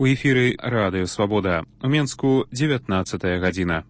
У эфіры Радыё Свабода. У Менску 19 гадзіна.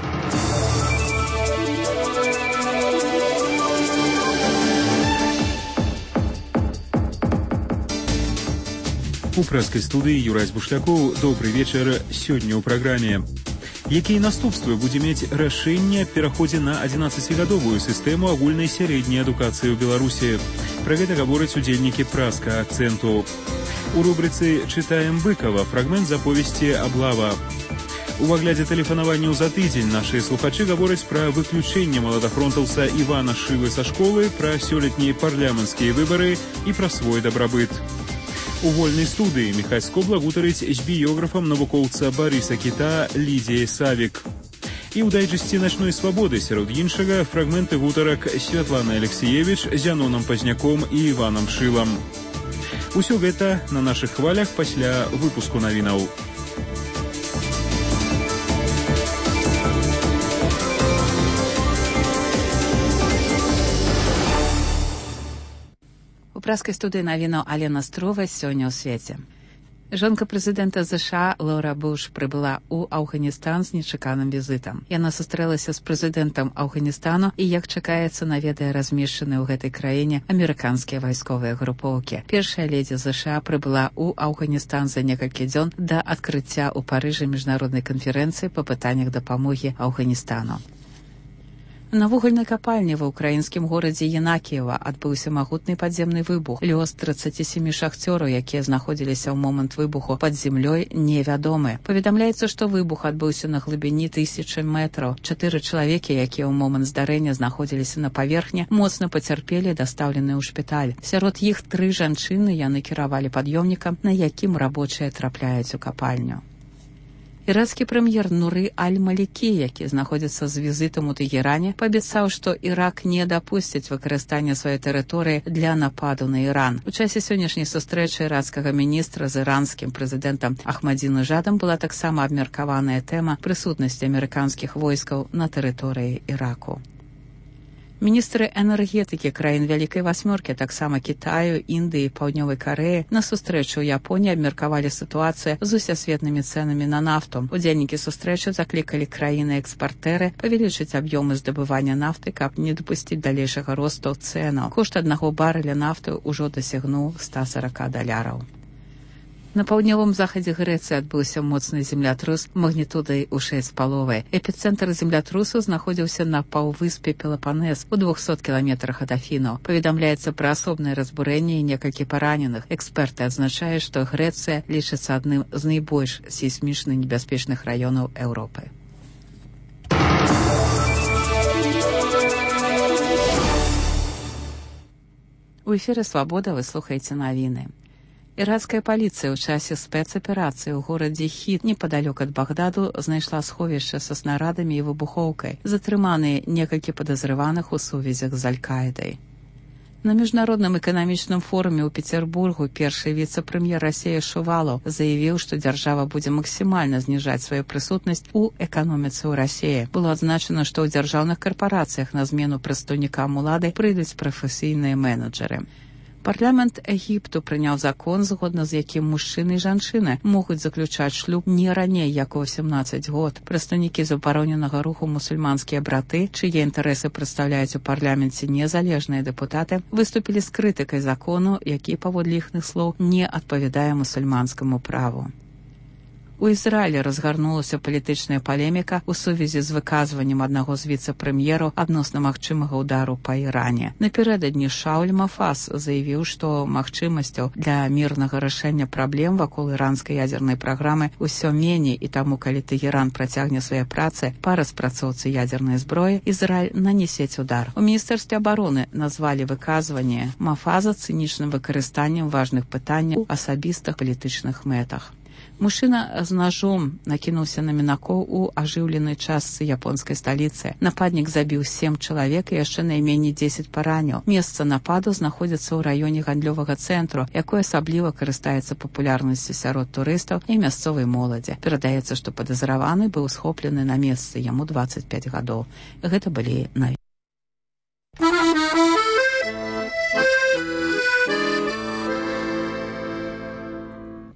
У прэскай студыі Юрай Бушлякоў. Добры вечар. Сёння ў праграме. Якія наступствы будзе мець рашэнне аб пераходзе на 11-гадовую сістэму агульнай сярэдняй адукацыі ў Беларусі? Пра гэта гавораць удзельнікі праска акцэнту. У рубрыцы «Чытаем Быкова» фрагмент з аповесці «Аблава». У выглядзе тэлефанаванняў за тыдзень нашыя слухачы гавораць пра выключэнне маладафронтаўца Івана Шывы са школы, пра сёлетнія парламенцкія выбары і пра свой дабрабыт. У вольнай студыі Міхай Скобла гутарыць з біёграфам навукоўца Барыса Кіта Лідзіяй Савік. І ў дайджэсці «Начной свабоды» сярод іншага фрагменты гутарак Святланы Алексіевіч, Зяноном Пазняком і Іванам Шылам. Усё гэта на нашых хвалях пасля выпуску навінаў. У прэскай студыі навінаў Алена Строва сёння ў свеце. Жонка прэзідэнта ЗША Лора Буш прыбыла ў Афганістан з нечаканым візітам. Яна сустрэлася з прэзідэнтам Афганістану і, як чакаецца, наведае размешчаныя ў гэтай краіне амерыканскія вайсковыя групоўкі. Першая ледзі ЗША прыбыла ў Афганістан за некалькі дзён да адкрыцця ў Парыжы міжнароднай канферэнцыі па пытаннях дапамогі Афганістану. На вугальнай капальні ва ўкраінскім горадзе Янакіева адбыўся магутны падземны выбух. Лёс 37 шахцёраў, якія знаходзіліся ў момант выбуху пад зямлёй, невядомы. Паведамляецца, што выбух адбыўся на глыбіні 1000 метраў. 4 чалавекі, якія ў момант здарэння знаходзіліся на паверхні, моцна пацярпелі, дастаўленыя ў шпіталь. Сярод іх 3 жанчыны, яны кіравалі пад'ёмнікам, на якім рабочыя трапляюць у капальню. Ірацкі прэм'ер Нуры Аль-Малікі, які знаходзіцца з візітам у Тэгеране, паабяцаў, што Ірак не дапусціць выкарыстання сваёй тэрыторыі для нападу на Іран. У часе сённяшняй сустрэчы ірацкага міністра з іранскім прэзідэнтам Ахмадзінеджадам была таксама абмеркаваная тэма прысутнасці амерыканскіх войскаў на тэрыторыі Іраку. Міністры энергетыкі краін Вялікай Васьмёркі, таксама Кітаю, Індыі, Паўднёвай Карэі, на сустрэчу ў Японіі абмеркавалі сітуацыю з усесветнымі цэнамі на нафту. Удзельнікі сустрэчы заклікалі краіны-экспартэры павялічыць аб'ёмы здабывання нафты, каб не дапусціць далейшага росту цэнаў. Кошт аднаго барэля нафты ўжо дасягнуў $140. На паўднёвым захадзе Грэцыі адбыўся моцны землятрус магнітудай у 6,5. Эпіцэнтр землятрусу знаходзіўся на паўвыспе Пелапанес у 200 кіламетрах ад Афінаў. Паведамляецца пра асобнае разбурэнне і некалькі параненых. Эксперты адзначаюць, што Грэцыя лічыцца адным з найбольш сейсмічна небяспечных раёнаў Еўропы. У эфіры «Свабода» вы слухаеце навіны. Ірацкая паліцыя ў часе спецаперацыі ў горадзе Хіт непадалёк ад Багдаду знайшла сховішча са снарадамі і выбухоўкай. Затрыманыя некалькі падазрываных у сувязях з Аль-Каідай. На міжнародным эканамічным форуме ў Петербургу першы віцэ-прэм'ер Расіі Шувалаў заявіў, што дзяржава будзе максімальна зніжаць сваю прысутнасць у эканоміцы ў Расіі. Было адзначана, што ў дзяржаўных карпарацыях на змену прадстаўнікам улады прыйдуць прафесійныя менеджеры. Парламент Егіпту прыняў закон, згодна з якім мужчыны і жанчыны могуць заключаць шлюб не раней, як у 18 год. Прадстаўнікі забароненага руху мусульманскія браты, чые інтарэсы прадстаўляюць у парламенце незалежныя дэпутаты, выступілі з крытыкай закону, які, паводле іхных слоў, не адпавядае мусульманскаму праву. У Ізраілі разгарнулася палітычная палеміка ў сувязі з выказваннем аднаго з віцэ-прэм'ераў адносна магчымага ўдару па Іране. Напярэдадні Шауль Мафас заявіў, што магчымасцяў для мірнага рашэння праблем вакол іранскай ядзернай праграмы ўсё меней, і таму, калі Тэгеран працягне свае працы па распрацоўцы ядзернай зброі, Ізраіль нанесець удар. У міністэрстве абароны назвалі выказванне Мафаза цынічным выкарыстаннем важных пытанняў у асабістых палітычных мэтах. Мужчына з ножом накінуўся на мінакоў у ажыўленай частцы японскай сталіцы. Нападнік забіў 7 чалавек і яшчэ найменей 10 параніў. Месца нападу знаходзіцца ў раёне гандлёвага цэнтру, якое асабліва карыстаецца папулярнасцю сярод турыстаў і мясцовай моладзі. Перадаецца, што падазраваны быў схоплены на месцы, яму 25 гадоў. Гэта былі навіны.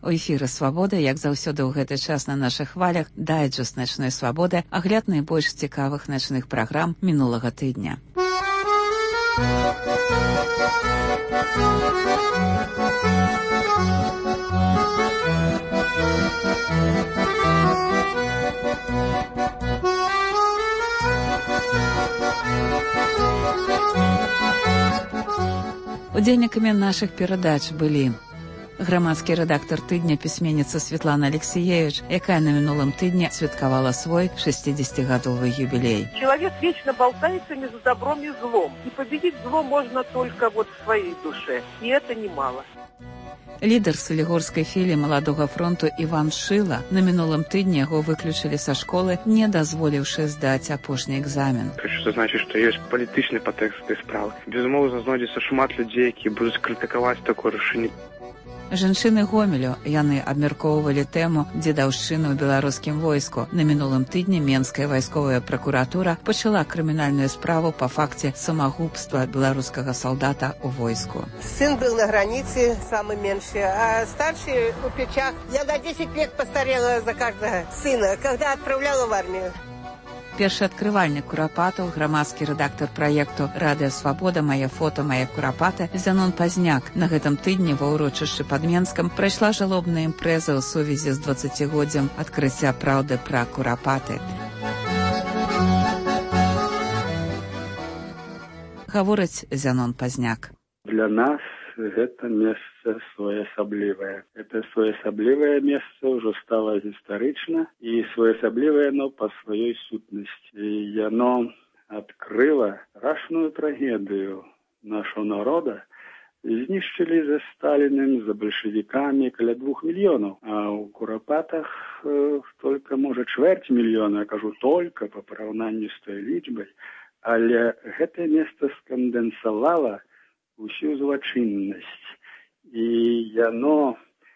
У эфіры «Свабода», як заўсёды ў гэты час на нашых хвалях, дайджэст начной свабоды, агляд найбольш цікавых начных праграм мінулага тыдня. Удзельнікамі нашых перадач былі грамадскі рэдактар тыдня пісьменніца Светлана Алексеевич, якая на мінулым тыдні святкавала свой 60-гадовый юбилей. Человек вечно болтается между добром и злом. И победить зло можно только в своей душе. И это немало. Лідар салігорскай філіі маладога фронту Іван Шыла на мінулым тыдні яго выключылі са школы, не дазволіўшы здаць апошні экзамен. Хочу зазначыць, што ёсць палітычны падтэкст гэтай справы. Безумоўна, знойдзецца шмат людзей, якія будуць крытыкаваць такое рашэнне. Жанчыны Гомелю, яны абмяркоўвалі тэму дзедаўшчыны ў беларускім войску. На мінулым тыдні Менская вайсковая пракуратура пачала крымінальную справу па факце самагубства беларускага солдата ў войску. Сын был на границе, самый меньший, а старший у печах. Я на 10 лет постарела за каждого сына, когда отправляла в армию. Першы адкрывальнік курапатаў, грамадскі рэдактар праекту «Радыё Свабода. Мае фота, мае курапаты» Зянон Пазняк. На гэтым тыдні ва ўрочышчы пад Менскам прайшла жалобная імпрэза ў сувязі з 20-годдзям адкрыцця праўды пра курапаты. Гаворыць Зянон Пазняк. Для нас гэта месца своеасаблівае. Это своеасаблівае месца ўжо стала гістарычна і своеасаблівае оно па сваёй сутнасці. Яно адкрыла страшную трагедыю нашого народа. Знішчылі за Сталіным, за бальшавікамі каля 2 мільёнаў, а ў курапатах только, можа, 250 000, я кажу только па параўнанні з той лічбай, але гэтае месца скандэнсавала усю злачыннасць. І яно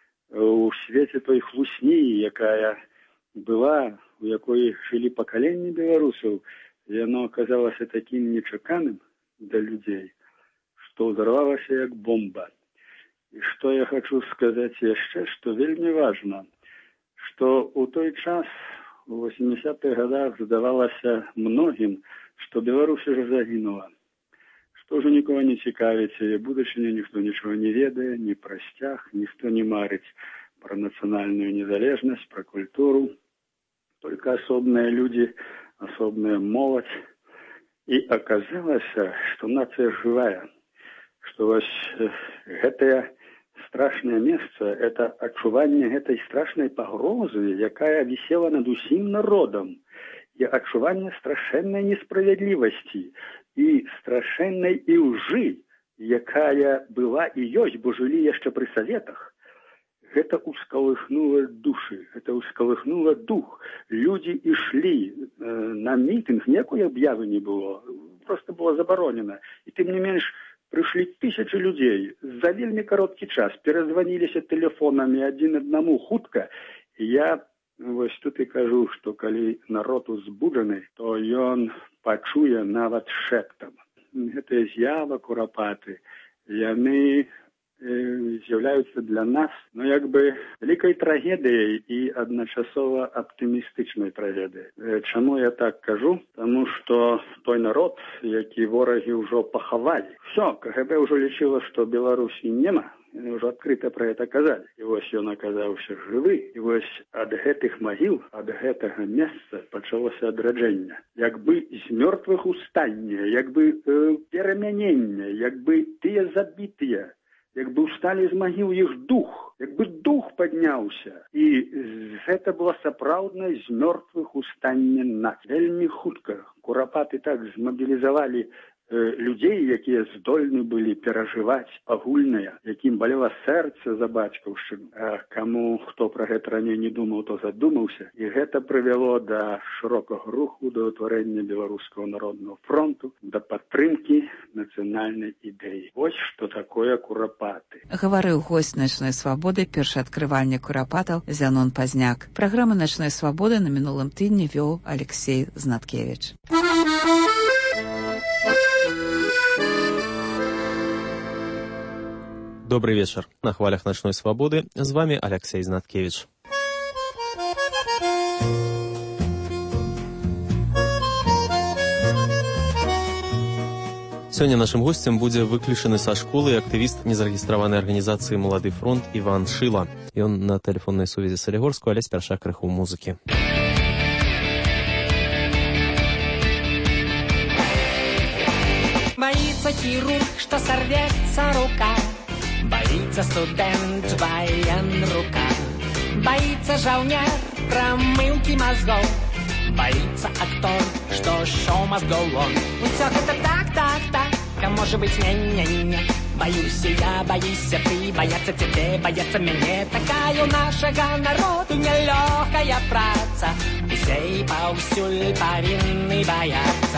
у свеце той хлусні, якая была, у якой жылі пакаленні беларусаў, яно аказалася такім нечаканым для людзей, што ўзарвалася як бомба. І што я хочу сказаць яшчэ, што вельмі важна, што ў той час, у 80-х годах, здавалася многім, што Беларусь уже загінула. Што ўжо нікого не цікавіць, будучыня ніхто нічого не ведае, ні пра сцяг, ніхто не марыць пра нацыянальную незалежнасць, пра культуру. Только асобныя людзі, асобная моладзь. І аказалася, што нацыя жывая, што вось гэтае страшнае месца, это адчуванне гэтай страшнай пагрозы, якая вісела над усім народам, і адчуванне страшэннай несправядлівасці і страшэннай ілжы, якая была і ёсць, бо жылі яшчэ пры саветах. Гэта ўскалыхнула душы, гэта ўскалыхнула дух. Людзі ішлі на мітынг, ніякой аб'явы не было, просто было забаронена. І тым не менш прыйшлі 1000 людзей за вельмі кароткі час, перазваніліся тэлефонамі адзін аднаму хутка. Я вось тут і кажу, што калі народ узбуджаны, то ён пачуе нават шэптам. Гэтая з'ява курапаты, яны з'яўляюцца для нас, як бы вялікай трагедыяй і адначасова аптымістычнай трагедыяй. Чаму я так кажу? Таму што той народ, які ворагі ўжо пахавалі. Всё, КГБ ўжо лічыла, што Беларусі няма. Яны ўжо адкрыта пра гэта казалі. І вось ён аказаўся жывы. І вось ад гэтых магіл, ад гэтага месца пачалося адраджэнне. Як бы з мёртвых устання, як бы перамянення, як бы тыя забітыя, як бы ўсталі з магіл іх дух, як бы дух падняўся. І гэта было сапраўднае з мёртвых устання нацыі. Вельмі хутка курапаты так змабілізавалі людзей, якія здольны былі перажываць агульнае, якім балела сэрца за бацькаўшчыну. А каму хто пра гэта раней не думаў, то задумаўся. І гэта прывяло да шырокага руху, да ўтварэння Беларускага народнага фронту, да падтрымкі нацыянальнай ідэі. Вось што такое курапаты. Гаварыў госць начной свабоды, першы адкрывальнік курапатаў Зянон Пазняк. Праграму начной свабоды на мінулым тыдні вёў Алексей Знаткевич. Добрый вечер. На хвалях «Ночной свободы» с вами Алексей Знаткевич. Сёння нашим гостем будзе выключаны са школы актывіст незарэгістраванай арганізацыі «Малады фронт» Іван Шыла. Ён на тэлефоннай сувязі з Салігорску, але спярша крыху музыкі. Боится хирург, что сорвется рука. Боится студент, военрука. Боится жаўнер промылки мозгов. Боится актор, что шоу мозгов он. Всё это так, а может быть не-не-не. Боюсь я, боишься ты, боятся тебе, боятся меня. Такая у нашего народу нелегкая праца. Усе и паўсюль повинны бояться.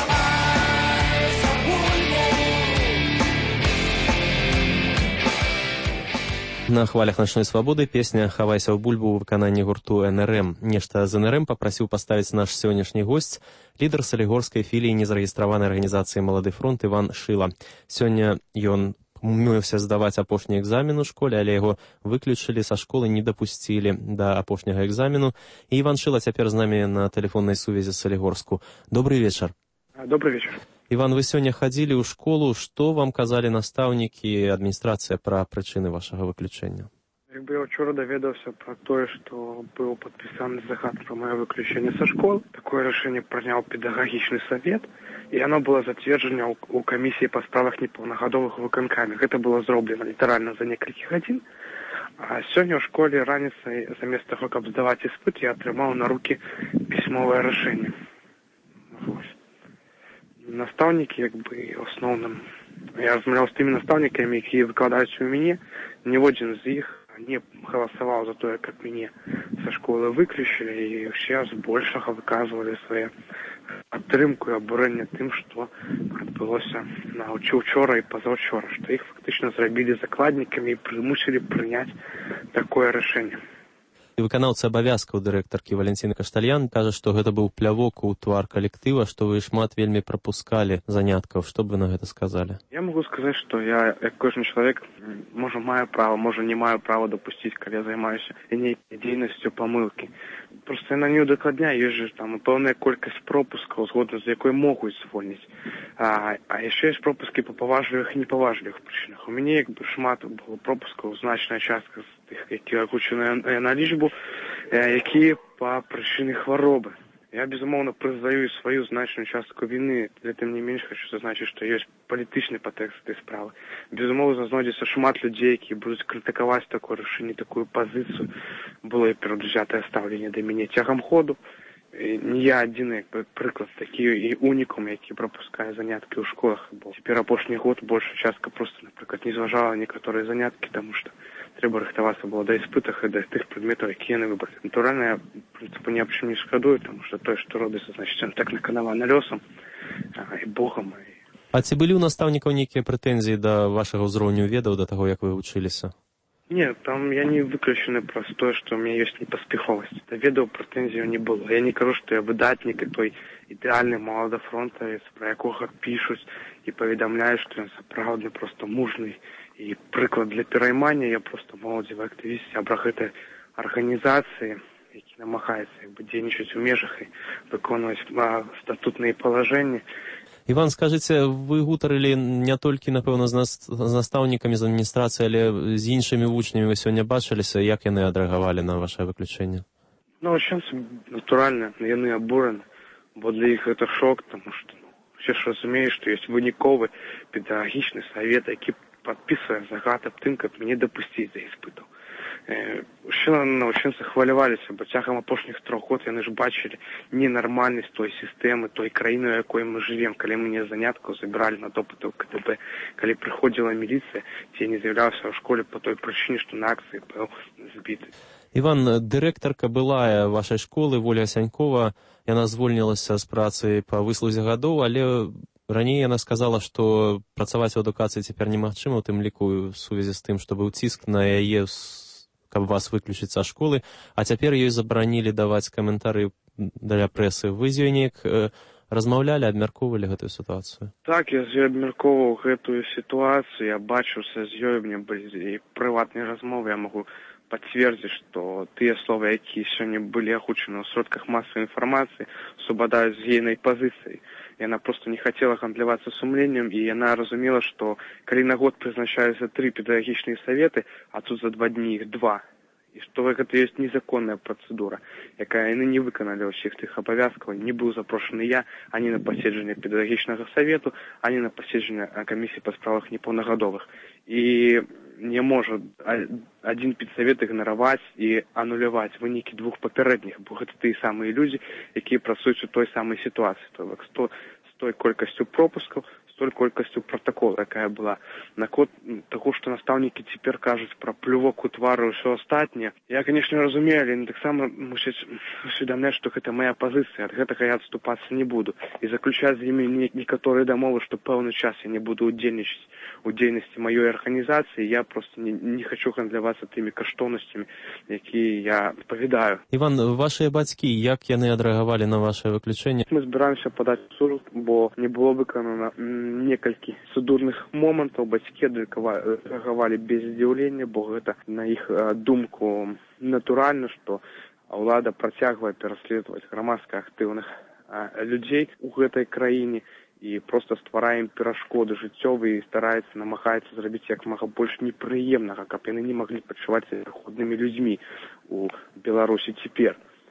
На хвалях «Ночной свободы» песня «Хавайся ў бульбу» ў выкананні гурту НРМ. Нешта з НРМ папрасіў паставіць наш сённяшні госць, лідар салігорскай філіі незарэгістраванай арганізацыі «Малады фронт» Іван Шыла. Сёння ён мыўся здаваць апошні экзамен у школе, але яго выключылі са школы, не дапусцілі да апошняга экзамену. І Іван Шыла цяпер з намі на тэлефоннай сувязі з Салігорску. Добрый вечар. Добрый вечер. Иван, вы сегодня ходили в школу. Что вам казали наставники и администрация про причины вашего выключения? Я вчера доведался про то, что был подписан загад про мое выключение со школы. Такое решение принял педагогичный совет, и оно было затверджено у комиссии по справах неполногодовых выконкамах. Это было сделано литерально за несколько годин. А сегодня в школе раніцай заместо того, как сдавать испыт, я отрымал на руки письмовое решение. Наставники, основным. Я размовлял с теми наставниками, которые выкладываются у меня. Ни один из них не голосовал за то, как меня со школы выключили, и сейчас больше выказывали свою поддержку и обурение тем, что отбылось на вчера и позавчера, что их фактично зробили закладниками и примусили принять такое решение. І выканаўца абавязкаў дырэктаркі Валентины Каштальян кажа, што гэта быў плявок у твар калектыва, што вы шмат вельмі прапускалі заняткаў. Што б вы на гэта сказалі? Я могу сказать, что я, как кожен человек, может, маю право, может, не маю права допустить, когда я занимаюсь нейкой деятельностью помылки. Просто я на нее докладняю, есть же там певная колькость пропусков, згодно з якою можуть звольнити. А ще є пропуски по поважливих і неповажливих причинах. У мене шмат було пропусків, значна частка з тих, які окучені на лічбу, які по причині хвороби. Я, безумовно, признаю свою значную частку вины, але тим не менш хочу зазначити, що є політичний підтекст цієї справи. Безумовно, знайдеться шмат людей, які будуть критикувати таке рішення, таку позицію. Було і передвзяте ставлення до мене тягом ходу. Не я один, приклад, такий і унікум, який пропускає занятки у школах. Бо тепер опошній год більша частка просто, наприклад, не зважала некоторі занятки, тому що треба рихтуватися було до іспитів і до тих предметів, які я не вибрав. Натурально, я, в принципі, ні об чому не шкодую, тому що те, що робиться, значить, він так наканавано льосом і Богом. А ці былі у наставнікаў нейкія прэтэнзіі да вашага ўзроўню ведаў, да таго, як вы вучыліся? Нет, там я не выключены просто то, что у меня есть непоспеховость. До ведаў претензий не было. Я не кажу, что я выдатник и той идеальный молодофронтовец, про якога пишут и поведомляют, что я сапраўдны просто мужный и приклад для пераймання. Я просто молодзевы активист, сябрах этой организации, які намагаються дзейнічаць у межах и выконваць статутные положения. Іван, скажыце, вы гутарылі не толькі, напэўна, з настаўнікамі, з адміністрацыяй, але з іншымі вучнямі вы сёння бачыліся, як яны адрэагавалі на ваше выключэнне? Ну, сейчас, натуральна, яны абурены, бо для іх гэта шок, тому што все ж разумеюць, што ёсць выніковы педагагічны савет, які падпісвае загад аб тым, каб мяне дапусціць да іспытаў. Навчэнцы хваляваліся, бо цягам апошніх 3 год яны ж бачылі ненармальнасць той сістэмы, той краіны, у якой мы жывем. Калі мяне з заняткаў забіралі на допыты ў КДБ, калі прыходзіла міліцыя, ці я не з'яўляўся ў школе по той прычыне, што на акцыі быў збіты. Іван, дырэктарка былая вашай школы, Воля Сянькова, яна звольнілася з працы па выслузе гадоў, але раней яна сказала, што працаваць у адукацыі цяпер немагчыма, у тым ліку ў сувязі з тым, што быў ціск на яе, каб вас выключыць са школы, а цяпер ёй забаранілі даваць каментары для прэсы. Вы з ёй неяк размаўлялі, абмяркоўвалі гэтую сітуацыю? Так, я з ёй абмяркоўваў гэтую сітуацыю, я бачыўся з ёй, у мяне былі і прыватныя размовы, я магу пацвердзіць, што тыя словы, якія сёння былі агучаны ў сродках масавай інфармацыі, супадаюць з ейнай пазіцыяй. Яна просто не хацела гандлявацца сумленнем, і яна разумела, што калі на год прызначаюцца 3 педагагічныя саветы, а тут за 2 дні іх 2, і што гэта ёсць незаконная працэдура, якая яны не выканалі ўсіх тых абавязкаў, не быў запрошаны я ані на паседжанне педагагічнага савету, ані на паседжанне камісіі па справах непаўнагадовых. І не можа адзін педсавет ігнараваць і ануляваць вынікі 2 папярэдніх, бо гэта тыя самыя людзі, якія працуюць у той самай сітуацыі, то з той колькасцю пропускаў, з той колькасцю протакола, якая была. Наконт таго, што настаўнікі цяпер кажуць пра плювок у твары і ўсё астатняе, я, канешне, разумею, але таксама мусяць усведамляць, што гэта мая пазіцыя, ад гэтага я адступацца не буду. І заключаць з імі некаторыя дамовы, што пэўны час я не буду удзельнічаць у дзейнасці маёй арганізацыі, я просто не хочу гандлявацца тымі каштоўнасцямі, якія я павідаю. Іван, вашыя бацькі, як яны адрэагавалі на вашае выключэнне? Мы збіраемся падаць у суд, бо не было выканана некалькі судурных момантаў, бацькі адрэагавалі без здзіўлення, бо гэта, на іх думку, натуральна, што ўлада працягвае пераследаваць грамадска актыўных людзей у гэтай краіне і просто стварае ім перашкоды жыццёвыя і стараецца, намагаецца зрабіць як мага больш непрыемнага, каб яны не маглі пачуваць пераходнымі людзьмі у Беларусі цяпер.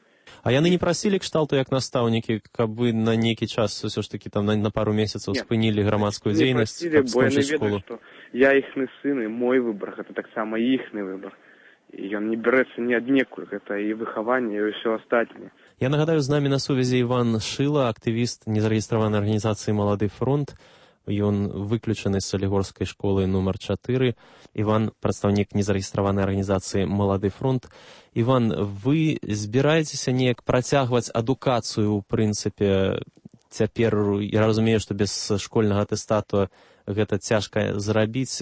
А яны не прасілі кшталту як настаўнікі, каб вы на нейкі час усё ж такі там на пару месяцаў спынілі грамадскую дзейнасць, каб скончыць школу? Я іхны сын, і мой выбар, гэта таксама іхны выбар. І ён не бярэцца ні аднекуль, гэта і выхаванне, і ўсё астатняе. Я нагадаю, з намі на сувязі Іван Шыла, актывіст незарэгістраванай арганізацыі «Малады фронт». Ён выключаны з салігорскай школы нумар 4. Іван, прадстаўнік незарэгістраванай арганізацыі «Малады фронт». Іван, вы збіраецеся неяк працягваць адукацыю, у прынцыпе, цяпер, я разумею, што без школьнага атэстату гэта цяжка зрабіць,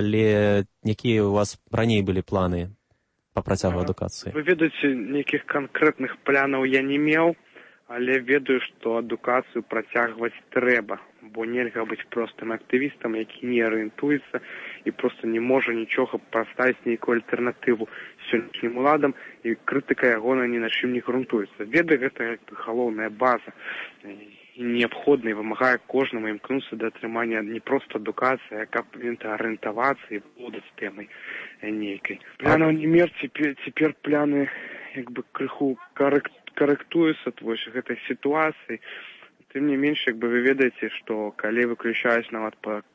але якія у вас раней былі планы па працягу адукацыі? Вы ведаеце, нейкіх канкрэтных планаў я не меў, але ведаю, што адукацыю працягваць трэба, бо нельга быць простым актывістам, які не арыентуецца і проста не можа нічога паставіць нейкую альтэрнатыву сённяшнім уладам, і крытыка ягона ні на чым не грунтуецца. Ведаю, гэта галоўная база і неабходна, і вымагае кожнаму імкнуцца да атрымання не проста адукацыі, а каб арыентавацца і владаць тэмай нейкай. Планаў не мер, цяпер пляны як бы крыху карэктуюцца гэтай сітуацыі. Тым не менш, як бы вы ведаеце, што калі выключаюць нават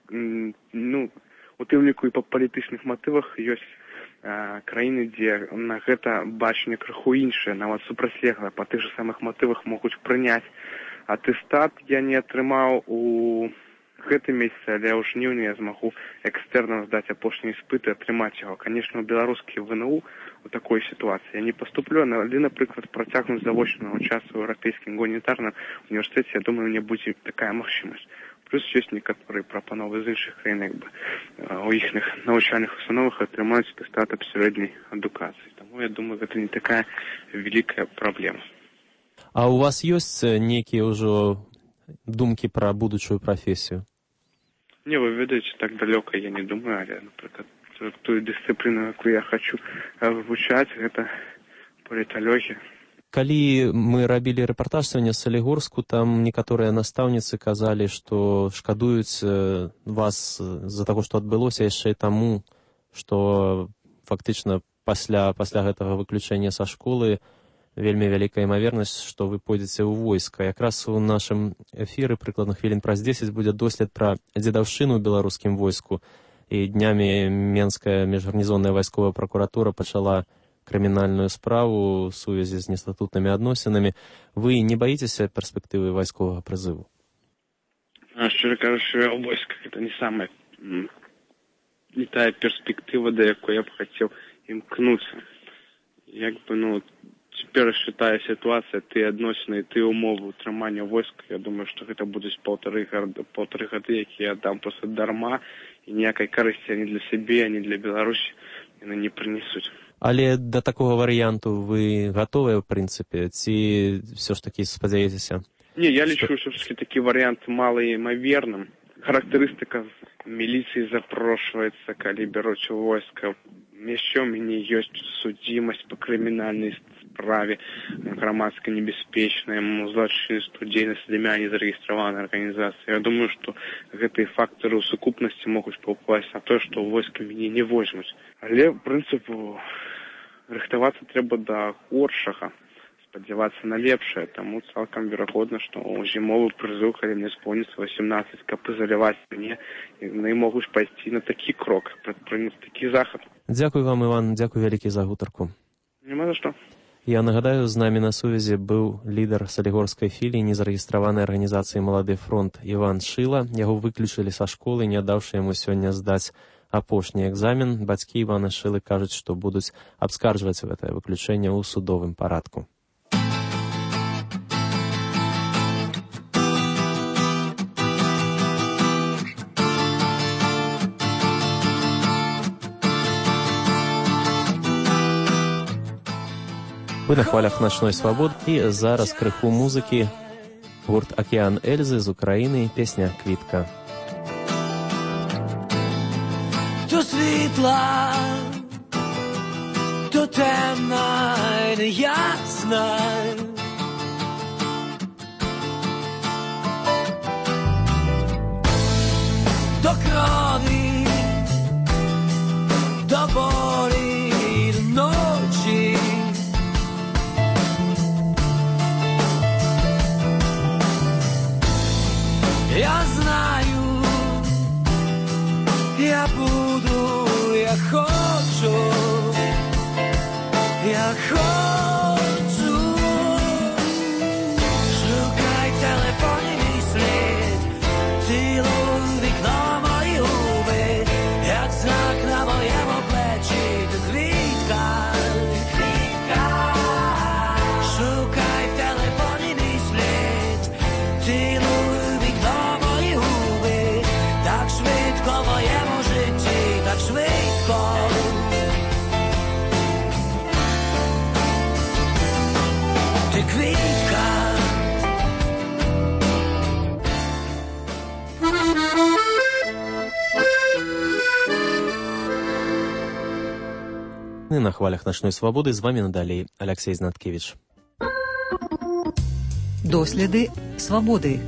у тым ліку і па палітычных матывах ёсць краіны, дзе на гэта бачанне крыху іншае, нават супрацьлеглае, па тых жа самых матывах могуць прыняць атэстат. Я не атрымаў у гэтым месяцы, але ў жніўні я змагу экстэрна здаць апошні іспыт і атрымаць яго. Канешне, у беларускі ВНУ у такой сітуацыі я не паступлю, але, напрыклад, працягнуць завочнага часу ў еўрапейскім гуманітарным універсітэце, я думаю, мне будзе такая магчымасць. Плюс ёсць некаторыя прапановы з іншых краін, як бы у іхных навучальных установах атрымаюць атэстат аб сярэдняй адукацыі. Таму я думаю, гэта не такая вялікая праблема. А у вас ёсць нейкія ўжо думкі пра будучую прафесію? Не, вы ведаеце, так далёка я не думаю, але, напрыклад, тую дысцыпліну, якую я хочу вывучаць, гэта паліталогія. Калі мы рабілі рэпартаж сёння з Салігорску, там некаторыя настаўніцы казалі, што шкадуюць вас з-за таго, што адбылося яшчэ і таму, што фактычна пасля гэтага выключэння са школы вельмі вялікая імавернасць, што вы пойдзеце ў войска. Якраз у нашым эфіры прыкладна хвілін праз 10 будзе дослед пра дзедаўшчыну ў беларускім войску. І днямі Менская міжгарнізонная вайсковая пракуратура пачала крымінальную справу ў сувязі з нестатутнымі адносінамі. Вы не баіцеся перспектывы вайсковага прызыву? Шчыра кажучы, войска гэта не самая не тая перспектыва, да якой я б хацеў імкнуцца. Як бы, цяперашняя тая сітуацыя, тыя адносіны, тыя умовы ўтрымання войска, я думаю, што гэта будуць паўтары гады, якія я дам проста дарма, і ніякай карысці ані для сябе, ані для Беларусі яны не прынесуць. Але да такога варыянту вы гатовыя, ў прынцыпе, ці ўсё ж такі спадзяецеся Не, я лічу, що все-таки такий варіант малоімовірним. Характеристика міліції запрошується, коли беруть у войска. Еще у меня есть судимость по криминальной справе, громадской небеспечной, злочинству, деятельности двумя незарегистрированной организации. Я думаю, что эти факторы в сукупности могут попасть на то, что войска меня не возьмут. Але, в принципе, рыхтоваться треба до горшага. Сподіватися на лепшее, тому цілком вероятно, що зимовий призыв, коли мне исполнится 18, копы заливать мне, не можуть пойти на такий крок, предприйняти такий заход. Дякую вам, Іван, дякую вялікі за гутарку. Нема за што. Я нагадаю, з намі на сувязі быў лідар салігорскай філіі незарэгістраванай арганізацыі «Малады фронт» Іван Шыла. Яго выключылі са школы, не даўшы яму сёння здаць апошні экзамен. Бацькі Івана Шылы кажуць, што будуць абскарджваць гэтае выключэнне ў судовым парадку. Вы на хвалях «Ночной свободы», і зараз крыху музыкі. Гурт «Океан Эльзы» з Украіны, песня «Квітка». То світла, то темна і неясна, до крові, до болі, до ночі. Я знаю, я буду, я хочу, я хочу. Шукай в телефоні мій слід, цілуй вікно мої губи, як знак на моєму плечі, ти квітка, квітка. Шукай в телефоні мій слід, цілуй в моєму житті, так швидко. Ти квітка. І на хвалях «Ночной свободи» з вами надалей Алексей Знаткевич. Доследы свободы.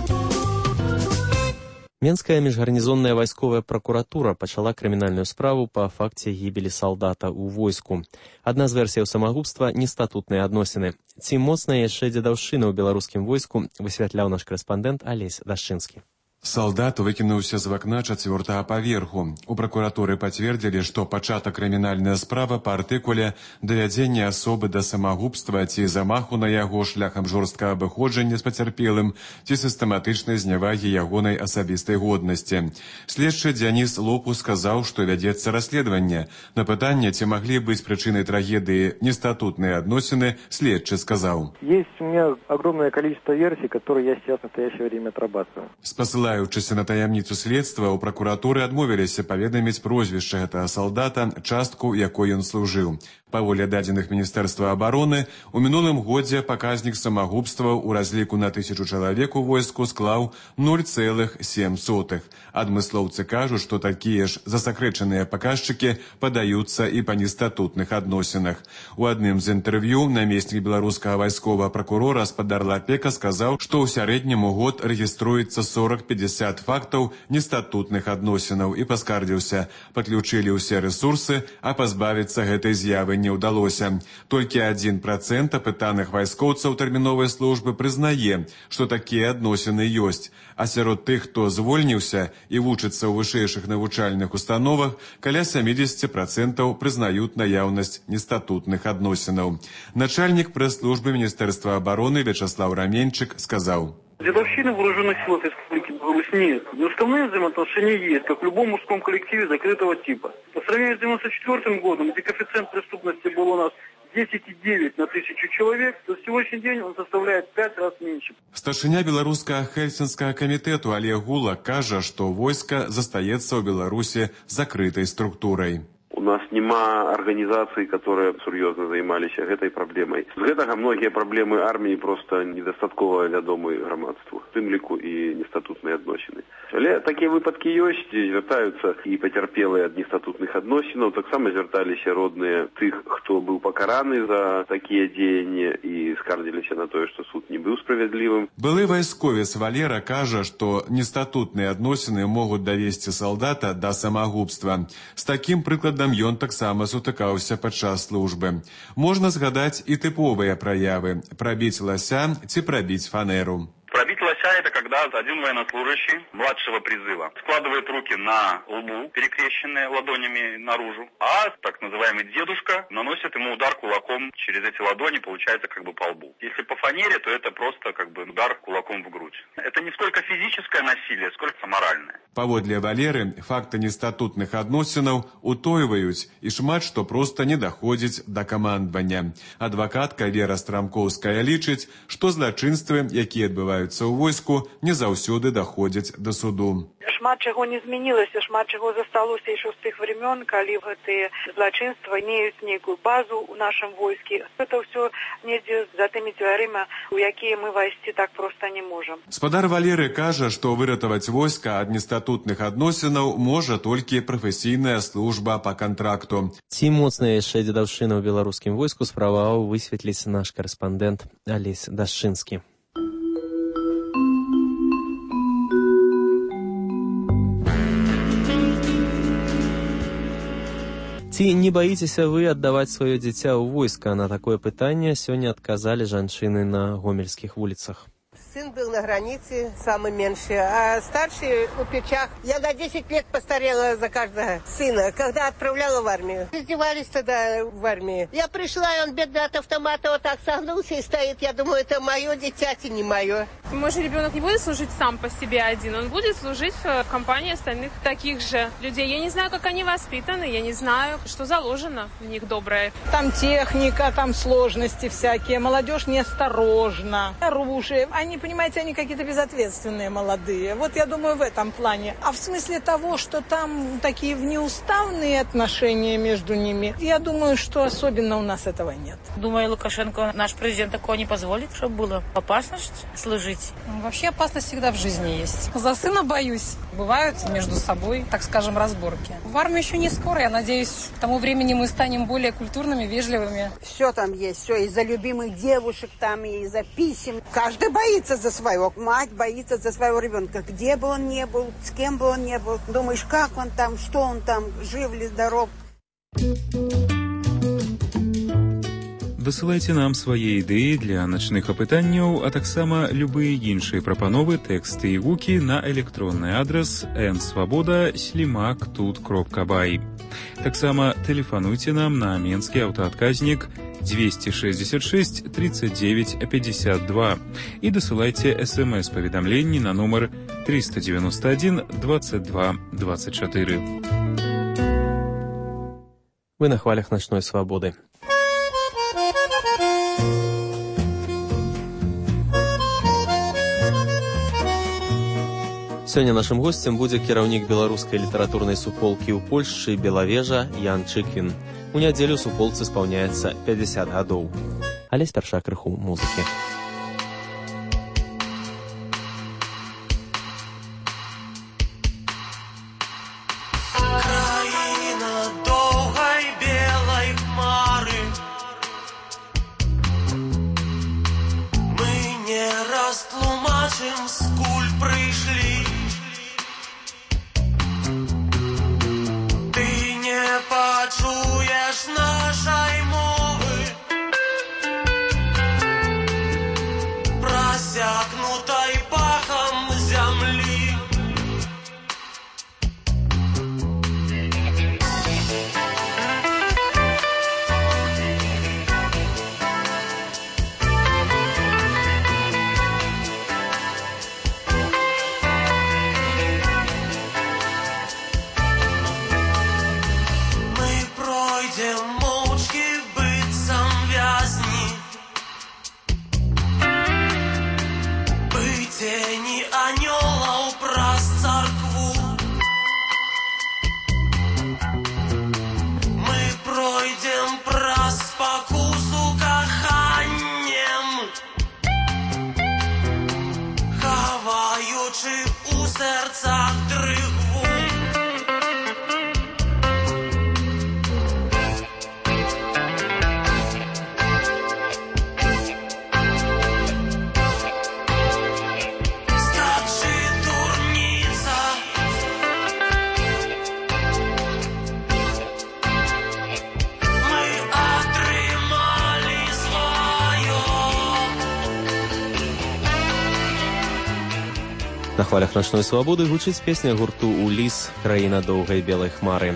Менская міжгарнізонная вайсковая пракуратура пачала крымінальную справу па факце гібелі салдата ў войску. Адна з версіяў самагубства – нестатутныя адносіны. Ці моцная яшчэ дзедаўшчына ў беларускім войску, высвятляў наш карэспандэнт Алесь Дашчынскі. Салдат выкінуўся з вакна 4-го паверху. У пракуратуры пацвердзілі, што пачата крымінальная справа па артыкуле «Давядзенне асобы да самагубства ці замаху на яго шляхам жорсткага абыходжання з пацярпелым ці сістэматычнай знявагі ягонай асабістай годнасці». Следчы Дзяніс Лопу сказаў, што вядзецца расследаванне. На пытанне, ці маглі быць прычынай трагедыі нестатутныя адносіны, следчы сказаў. Есть у меня огромное количество версий, которые я сейчас в настоящее время отрабатываю. Спасылаючыся на таямніцу следства, у пракуратуры адмовіліся паведаміць прозвішча гэтага салдата, частку, якой ён служыў. Паводле дадзеных Міністэрства абароны, у мінулым годзе паказнік самагубстваў у разліку на 1000 чалавек у войску склаў 0,7. Адмыслоўцы кажуць, што такія ж засакрэчаныя паказчыкі падаюцца і па нестатутных адносінах. У адным з інтэрв'ю намеснік беларускага вайсковага пракурора спадар Лапека сказаў, што ў сярэднім у год рэгіструецца 40-50 фактаў нестатутных адносінаў і паскардзіўся. Падключылі ўсе рэсурсы, а пазбавіцца гэтай з'явы не ўдалося. Толькі 1% апытаных вайскоўцаў тэрміновай службы прызнае, што такія адносіны ёсць. А сярод тых, хто звольніўся і вучыцца ў вышэйшых навучальных установах, каля 70% прызнаюць наяўнасць нестатутных адносінаў. Начальнік прэс-службы Міністэрства абароны Вячаслав Раменчык сказаў. Дедовщины в вооруженных силах Республики Беларусь нет. Но уставные взаимоотношения есть, как в любом мужском коллективе закрытого типа. По сравнению с 1994 годом, где коэффициент преступности был у нас 10,9 на 1000 человек, то сегодняшний день он составляет 5 раз меньше. Старшыня беларускага Хельсінскага камітэту Олег Гула кажа, што войска застаецца ў Беларусі закрытай структурай. У нас няма арганізацый, которые сур'ёзна займаліся гэтай праблемай. З гэтага многія праблемы арміі проста недастаткова вядомы грамадству, в тым ліку і нестатутныя адносіны. Але такія выпадкі ёсць, звяртаюцца і пацярпелыя ад нестатутных адносінаў, таксама звярталіся родныя тых, хто быў пакараны за такія дзеянні і скардзіліся на тое, што суд не быў справядлівым. Былы вайсковец Валера кажа, што нестатутныя адносіны могуць давесці салдата да самагубства. З такім прыкладам ён таксама сутыкаўся падчас службы. Можна згадаць і тыповыя праявы – прабіць лася ці прабіць фанеру. Пробить лося – это когда один военнослужащий младшего призыва складывает руки на лбу, перекрещенные ладонями наружу, а так называемый дедушка наносит ему удар кулаком через эти ладони, получается как бы по лбу. Если по фанере, то это просто как бы удар кулаком в грудь. Это не столько физическое насилие, сколько моральное. Паводле Валеры, факты нестатутных адносінаў утойваюць і шмат што проста не даходзіць да камандавання. Адвакатка Вера Страмкоўская лічыць, што злачынствы, якія адбываюцца ў войску, не заўсёды даходзяць да суду. Шмат чаго не змянілася, шмат чаго засталося яшчэ з тых времён, калі гэтыя злачынства имеюць нейкую базу ў нашым войскі. Это ўсё недзе за тымі дзвярыма, у якія мы вайсці так проста не можам. Спадар Валеры кажа, што выратаваць войска ад нестатутных адносінаў можа толькі прафесійная служба па кантракту. Ці моцная яшчэ дзедаўшчына ў беларускім войску спрабаваў высветліць наш карэспандэнт Алесь Дашчынскі. Ці не баіцеся вы аддаваць сваё дзіця ў войска? На такое пытанне сёння адказалі жанчыны на гомельскіх вуліцах. Сын был на границе, самый меньший, а старший у печах. Я на 10 лет постарела за каждого сына, когда отправляла в армию. Издевались тогда в армии. Я пришла, и он бедный от автомата вот так согнулся и стоит. Я думаю, это мое дитяти, не мое. Мой же ребенок не будет служить сам по себе один, он будет служить в компании остальных таких же людей. Я не знаю, как они воспитаны, я не знаю, что заложено в них доброе. Там техника, там сложности всякие, молодежь неосторожна, оружие. Они, понимаете, они какие-то безответственные молодые. Вот я думаю в этом плане. А в смысле того, что там такие внеуставные отношения между ними, я думаю, что особенно у нас этого нет. Думаю, Лукашенко, наш президент, такого не позволит, чтобы была опасность служить. Вообще опасность всегда в жизни есть. За сына боюсь. Бывают между собой, так скажем, разборки. В армию еще не скоро. Я надеюсь, к тому времени мы станем более культурными, вежливыми. Все там есть, все из-за любимых девушек там, и из-за писем. Каждый боится за своего. Мать боится за своего ребенка. Где бы он ни был, с кем бы он ни был. Думаешь, как он там, что он там, жив ли, здоров. Высылайце нам свае ідэі для начных апытанняў, а таксама любыя іншыя прапановы, тэксты і гукі на электронны адрас msvoboda@тут.бай. Таксама тэлефануйце нам на менскі аўтаадказнік 266 39 52 і дасылайце смс-паведамленні на нумар 391 22 24. Вы на хвалях начной свабоды. Сёння нашым госцем будзе кіраўнік беларускай літаратурнай суполкі ў Польшчы Белавежа Ян Чыквін. У нядзелю суполцы спаўняецца 50 гадоў. Але спярша крыху музыкі. Краіна доўгай белай хмары, мы не растлумачым, скуль прыйшлі. Пачуеш нашай мовы, цэнтры гву. На хвалях начной свабоды гучыць песня гурту «Уліс. Краіна доўгай белай хмары».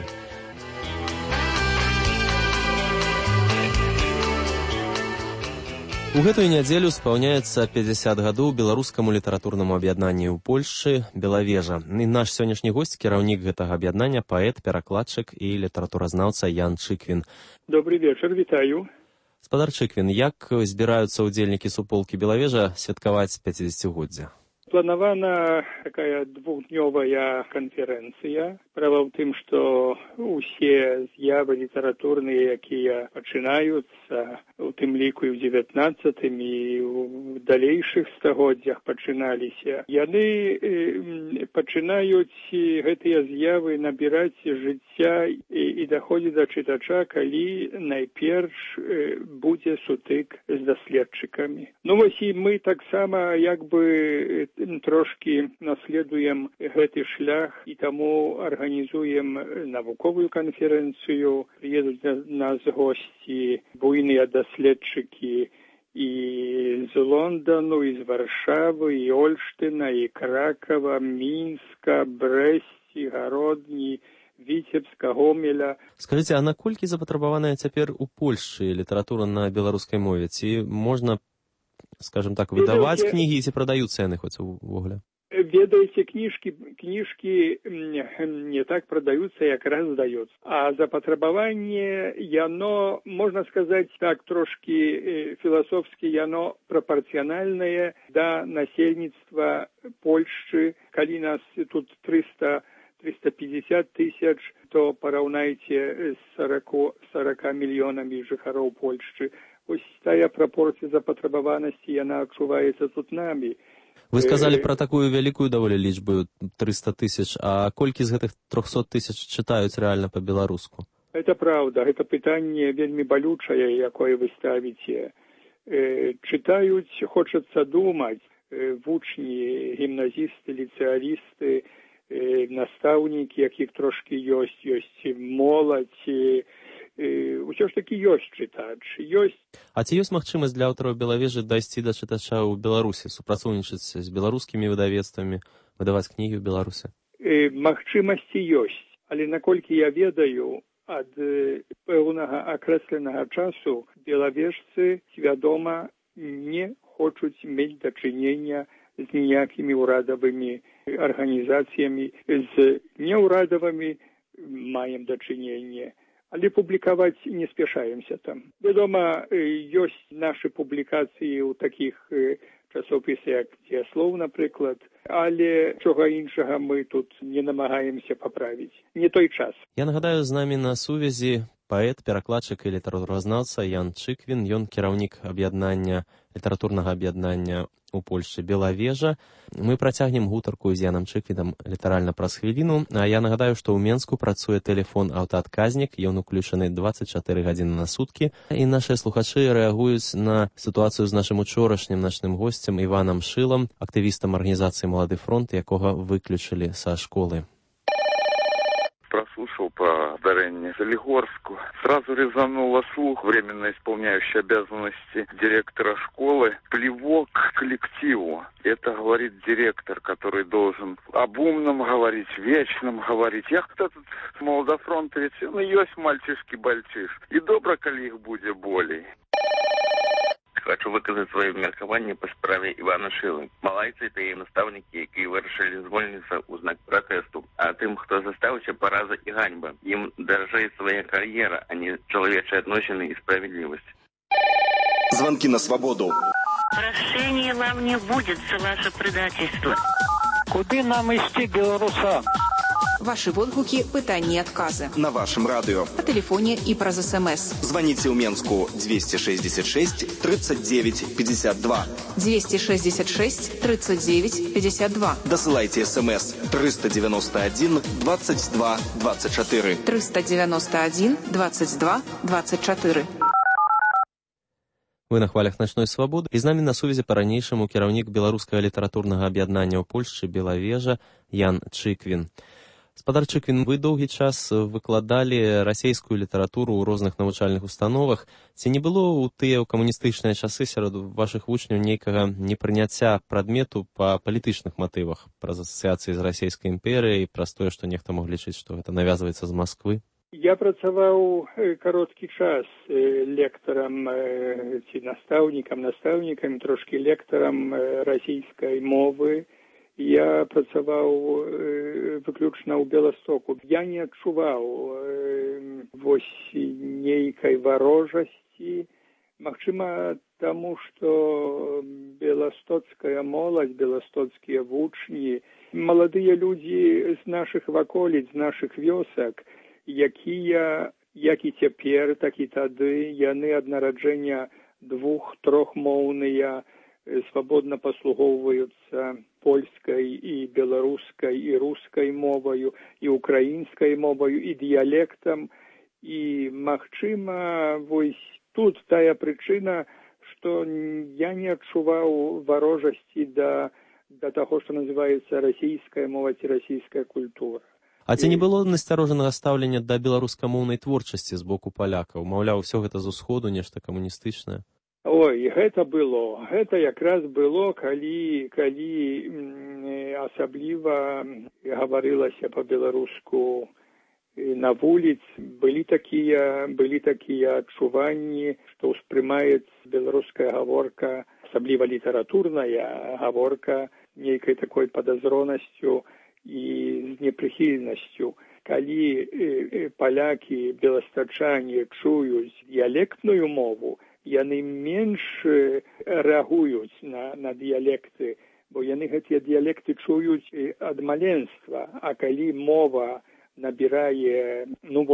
У гэтую нядзелю спаўняецца 50 гадоў беларускаму літаратурнаму аб'яднанню ў Польшчы «Белавежа». І наш сённяшні госць, кіраўнік гэтага аб'яднання, паэт, перакладчык і літаратуразнаўца Ян Чыквін. Добрый вечар, вітаю. Спадар Чыквін, як збіраюцца ўдзельнікі суполкі «Белавежа» святкаваць 50-годдзя? Планавана такая двухднёвая канферэнцыя. Справа ў тым, што усе з'явы літаратурныя, якія пачынаюцца, у тым ліку і ў 19-м, і ў далейшых стагоддзях пачыналіся, яны пачынаюць гэтыя з'явы набіраць жыцця і даходзіць да чытача, калі найперш будзе сутык з даследчыкамі. Ну вось і мы таксама як бы трошки наследуем гэты шлях і таму арганізуем навуковую канферэнцыю. Приедуць на нас госці буйныя даследчыкі і з Лондану, і з Варшавы, і Ольштына, і Кракова, Мінска, Брэсці, Гародні, Віцебска, Гомеля. Скажыце, а наколькі запатрабаваная цяпер у Польшчы літаратура на беларускай мове? Ці можна, скажем так, выдаваць кнігі, ці прадаюцца яны хоць увогуле? Ведаеце, кніжкі не так прадаюцца, як раздаюцца. А запатрабаванне, яно, можна сказаць так, трошки філасофскі, яно прапорцыянальнае да насельніцтва Польшчы. Калі нас тут 350 тысяч, то параўнайце з 40 мільёнамі жыхароў Польшчы. Ось тая прапорцыя запатрабаванасці, яна адчуваецца тут намі. Вы сказалі пра такую вялікую даволі лічбу 300 тысяч, а колькі з гэтых 300 тысяч чытаюць рэальна па-беларуску? Это правда, гэта пытанне вельмі балючае, якое вы ставіце. Чытаюць, хочацца думаць, вучні, гімназісты, ліцэалісты, настаўнікі, якіх трошкі ёсць моладзь, усё ж такі ёсць чытач, ёсць. А ці ёсць магчымасць для аўтараў «Белавежы» дайсці да чытача ў Беларусі, супрацоўнічаць з беларускімі выдавецтвамі, выдаваць кнігі ў Беларусі? Магчымасці ёсць, але наколькі я ведаю, ад пэўнага акрэсленага часу белавежцы свядома не хочуць мець дачынення з ніякімі ўрадавымі арганізацыямі, з неўрадавымі маем дачыненне. Але публікаваць не спяшаемся там. Вядома, ёсць нашы публікацыі ў такіх часопісах, як «Дзеяслоў», напрыклад, але чога іншага мы тут не намагаемся паправіць. Не той час. Я нагадаю, з намі на сувязі паэт, перакладчык і літаратуразнаўца Ян Чыквін. Ён кіраўнік аб'яднання, літаратурнага аб'яднання у Польшчы «Белавежа». Мы працягнем гутарку з Янам Чыквінам літаральна праз хвіліну. А я нагадаю, што ў Менску працуе тэлефон аўтаадказнік, ён уключаны 24 гадзіны на суткі. І нашыя слухачы рэагуюць на сітуацыю з нашым учорашнім начным госцем Іванам Шылам, актывістам арганізацыі «Малады фронт», якога выключылі са школы. Прослушал по здарению Солигорску. Сразу резануло слух временно исполняющий обязанности директора школы. Плевок к коллективу. Это говорит директор, который должен об умном говорить, вечном говорить. Я кто тут молодофронтовец, ну есть мальчишки-бальчиш. И добро, коли их будет болей. Хочу выказать свое меркование по справе Ивана Шилы. Малайцы – это и наставники, які вирішили звольнитися у знак протесту. А тим, хто заставився, пораза і ганьба. Їм дорожає своя кар'єра, а не чоловічі відносини і справедливість. Звонки на свободу. Прощения вам не будет за ваше предательство. Куди нам идти, белорусам? Ваши водгукі, пытанні і адказы. На вашем радио. По телефоне и праз СМС. Звоните в Менску 266 39 52. 266 39 52. Досылайте СМС 391 22 24. 391 22 24. Вы на хвалях начной свабоды. І з намі на сувязі па-ранейшаму кіраўнік беларускага літаратурнага аб'яднання ў Польшчы «Белавежа» Ян Чыквін. Спадар Чыквін, вы доўгі час выкладалі расейскую літаратуру ў розных навучальных установах. Ці не было ў тыя камуністычныя часы сярод вашых вучняў нейкага непрыняцця прадмету па палітычных матывах, праз асацыяцыі з расійскай імперыяй, праз тое, што нехта мог лічыць, што гэта навязваецца з Масквы? Я працаваў кароткі час лектарам ці настаўнікам, трошкі лектарам расійскай мовы. Я працаваў выключна ў Беластоку. Я не адчуваў вось нейкай варожасці. Магчыма, таму, што беластоцкая моладзь, беластоцкія вучні, маладыя людзі з нашых ваколіц, з нашых вёсак, якія, як і цяпер, так і тады, яны ад нараджэння двух-трохмоўныя, свабодна паслугоўваюцца польскай і беларускай і рускай моваю, і украінскай моваю, і дыялектам. І, магчыма, вось тут тая прычына, што я не адчуваў варожасці да таго, што называецца расійская мова ці расійская культура. А ці не было насцярожанага стаўлення да беларускамоўнай творчасці з боку палякаў? Маўляў, усё гэта з усходу, нешта камуністычнае? Ой, гэта было. Гэта якраз было, калі асабліва гаварылася па-беларуску на вуліц. Былі такія адчуванні, што ўспрымаецца беларуская гаворка, асабліва літаратурная гаворка, нейкай такой падазронасцю і з непрыхільнасцю. Калі палякі, беластачане чуюць дыялектную мову, яны менш рэагуюць на дыялекты, бо яны гэтыя дыялекты чуюць ад маленства. А калі мова набірае,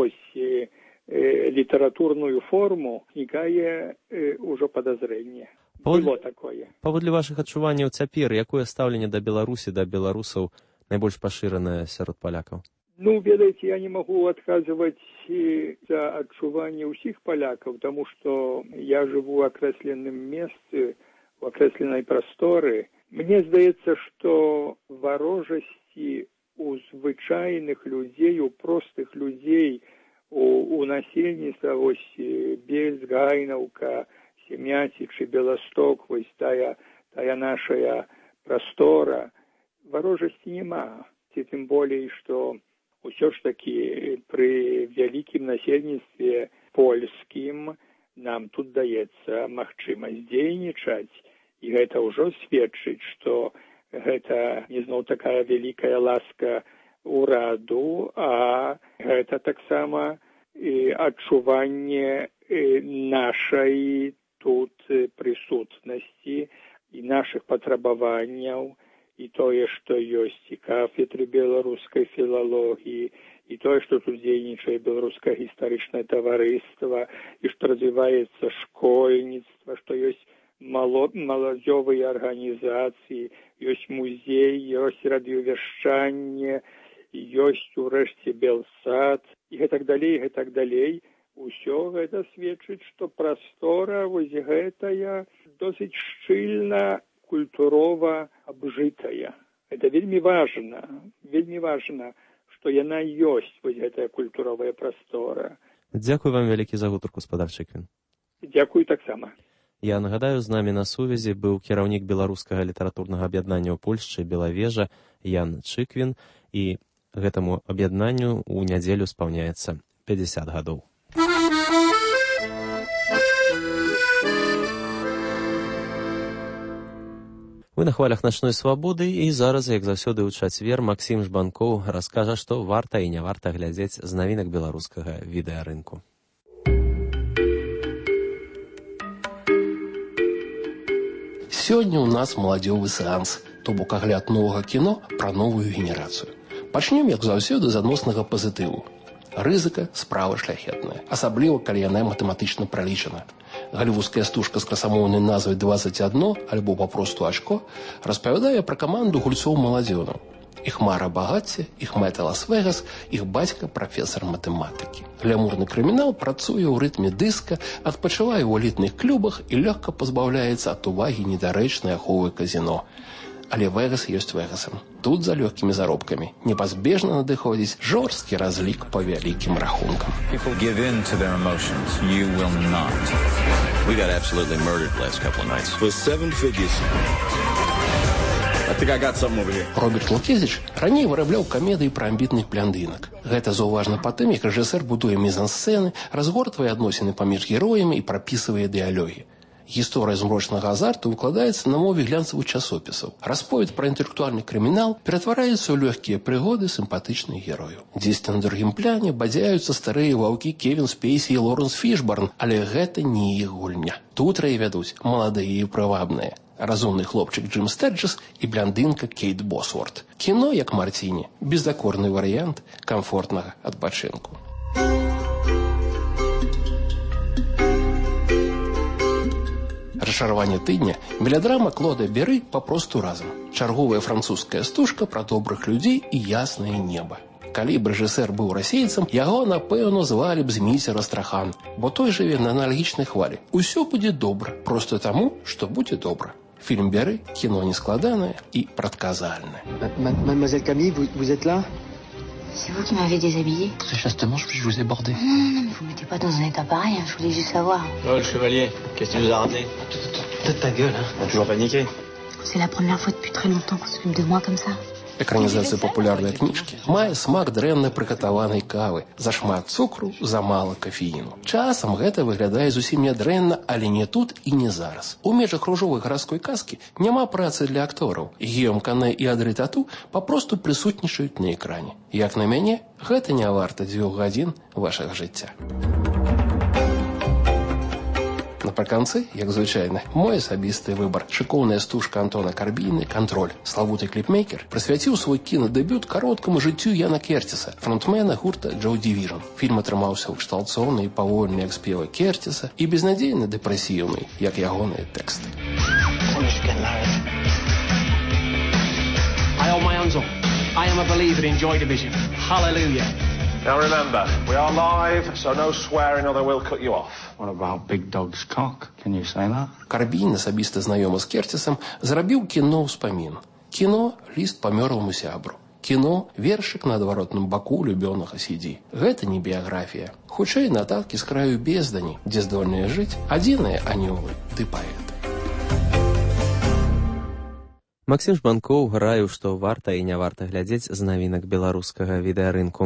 літаратурную форму, узнікае ўжо падазрэнне. Было такое. Паводле вашых адчуванняў цяпер, якое стаўленне да Беларусі, да беларусаў найбольш пашыранае сярод палякаў? Ведаеце, я не магу адказваць за адчуванне ўсіх палякаў, таму што я жыву ў акрэсленым месцы, у акрэсленай прасторы. Мне здаецца, што варожасці у звычайных людзей, у простых людзей, у насельніцтва, вось Бельск, Гайнаўка, Семяцічы, Беласток, вось тая нашая прастора, варожасці няма. Ці тым болей, што ўсё ж такі пры вялікім насельніцтве польскім нам тут даецца магчымасць дзейнічаць, і гэта ўжо сведчыць, што гэта не зноў такая вялікая ласка ўраду, а гэта таксама адчуванне нашай тут прысутнасці і нашых патрабаванняў, і тое, што ёсць і кафедры беларускай філалогіі, і тое, што тут дзейнічае беларускае гістарычнае таварыства, і што развіваецца школьніцтва, што ёсць маладзёвыя арганізацыі, ёсць музей, ёсць радыёвяшчанне, ёсць урэшце Белсад, і гэтак далей. Усё гэта сведчыць, што прастора вось гэтая досыць шчыльна культурова абжытая. Это вельмі важна, што яна ёсць, вось гэтая культуровая прастора. Дзякуй вам вялікі за гутарку, спадар Чыквін. Дзякуй таксама. Я нагадаю, з намі на сувязі быў кіраўнік беларускага літаратурнага аб'яднання ў Польшчы «Белавежа» Ян Чыквін, і гэтаму аб'яднанню ў нядзелю спаўняецца 50 гадоў. Вы на хвалях начной свабоды, і зараз, як заўсёды ў чацвер, Максім Жбанкоў раскажа, што варта і не варта глядзець з навінак беларускага відэарынку. Сёння ў нас маладзёвы сеанс, то бок агляд новага кіно пра новую генерацыю. Пачнем, як заўсёды, з адноснага пазітыву. Рызыка – справа шляхетная, асабліва, калі яна матэматычна пралічана. Галівудская стужка з красамоўнай назвай «21» альбо папросту «Ачко» распавядае пра каманду гульцоў-маладзёнаў. Іх мара багацця, іх мэта Лас-Вегас, іх бацька прафесар матэматыкі. Глямурны крымінал працуе ў рытме дыска, адпачывае ў элітных клубах і лёгка пазбаўляецца ад увагі недарэчнай аховы казіно. Але Вегас ёсць Вегасам. Тут за лёгкімі заробкамі непазбежна надыходзіць жорсткі разлік па вялікім рахункам. People give in to their emotions. You will not. We got absolutely murdered last couple of nights. For 7 figures. I think I got something over here. Роберт Лукезіч раней вырабляў камедыі пра амбітных бляндынак. Гэта заўважна па тым, як рэжысэр будуе мізансцэны, разгортвае адносіны паміж героямі і прапісвае дыялогі. Гісторыя змрочнага азарту выкладаецца на мове глянцавых часопісаў. Расповед пра інтэлектуальны крымінал ператвараецца ў лёгкія прыгоды сімпатычных герояў. Дзесьці на другім пляне бадзяюцца старыя ваўкі Кевін Спейсі і Лорэнс Фішбарн, але гэта не іх гульня. Тут рэй вядуць маладыя і прывабныя. Разумны хлопчык Джим Стэджэс і бляндынка Кейт Босворт. Кіно, як Марціні, бездакорны варыянт камфортнага адпачынку. Расчараванне тыдня – мелядрама Клода Бері «Папросту разам». Чарговая французская стужка пра добрых людзей і яснае неба. Калі б рэжысэр быў расейцам, яго, напэўна, звалі б Зміцер Астрахан, бо той жыве на аналагічнай хвалі. Усё будзе добра, проста таму, што будзе добра. Фільм Бері – кіно нескладанае і прадказальнае. Mademoiselle Camille, vous êtes là? C'est vous qui m'avez déshabillé? Très chastement, je vous ai bordé. Non, mais vous mettez pas dans un état pareil, je voulais juste savoir. Oh, le chevalier, qu'est-ce que tu nous as ramené? Peut-être ta gueule, hein. T'as toujours paniqué. C'est la première fois depuis très longtemps qu'on s'occupe de moi comme ça. Экранізацыя папулярнай кніжкі мае смак дрэнна прыгатаванай кавы, зашмат цукру, замала кафеіну. Часам гэта выглядае зусім нядрэнна, але не тут і не зараз. У межах ружовай гарадской казкі няма працы для актораў. Гіём Канэ і Адры Тату папросту прысутнічаюць на экране. Як на мяне, гэта не варта 2 гадзін вашага жыцця. Напрыканцы, як звычайна, мой асабісты выбар. Шыкоўная стужка Антона Карбіны «Кантроль». Славуты кліпмейкер прысвяціў свой кінадэбют кароткаму жыццю Яна Кертіса, фронтмена гурта Joy Division. Фільм атрымаўся ўкшталцоўны і павольны, як спевы Кертіса, і безнадзейна дэпрэсіўны, як ягоныя тэксты. I owe my hands up. I am a believer in Joy Division. Hallelujah. Now remember, we are live, so no swearing or they will cut you off. What about Big Dog's cock? Can you say that? Карбін, асабіста знаёмы з Кертісам, зрабіў кіно ўспамін. Кіно ліст памёрламу сябру. Кіно вершык на адваротным баку любёнага CD. Гэта не біяграфія. Хутчэй нататкі з краю бездані, дзе здольныя жыць адзіныя анёлы ды паэты. Максім Жбанкоў раіў, што варта і не варта глядзець з навінак беларускага відэарынку.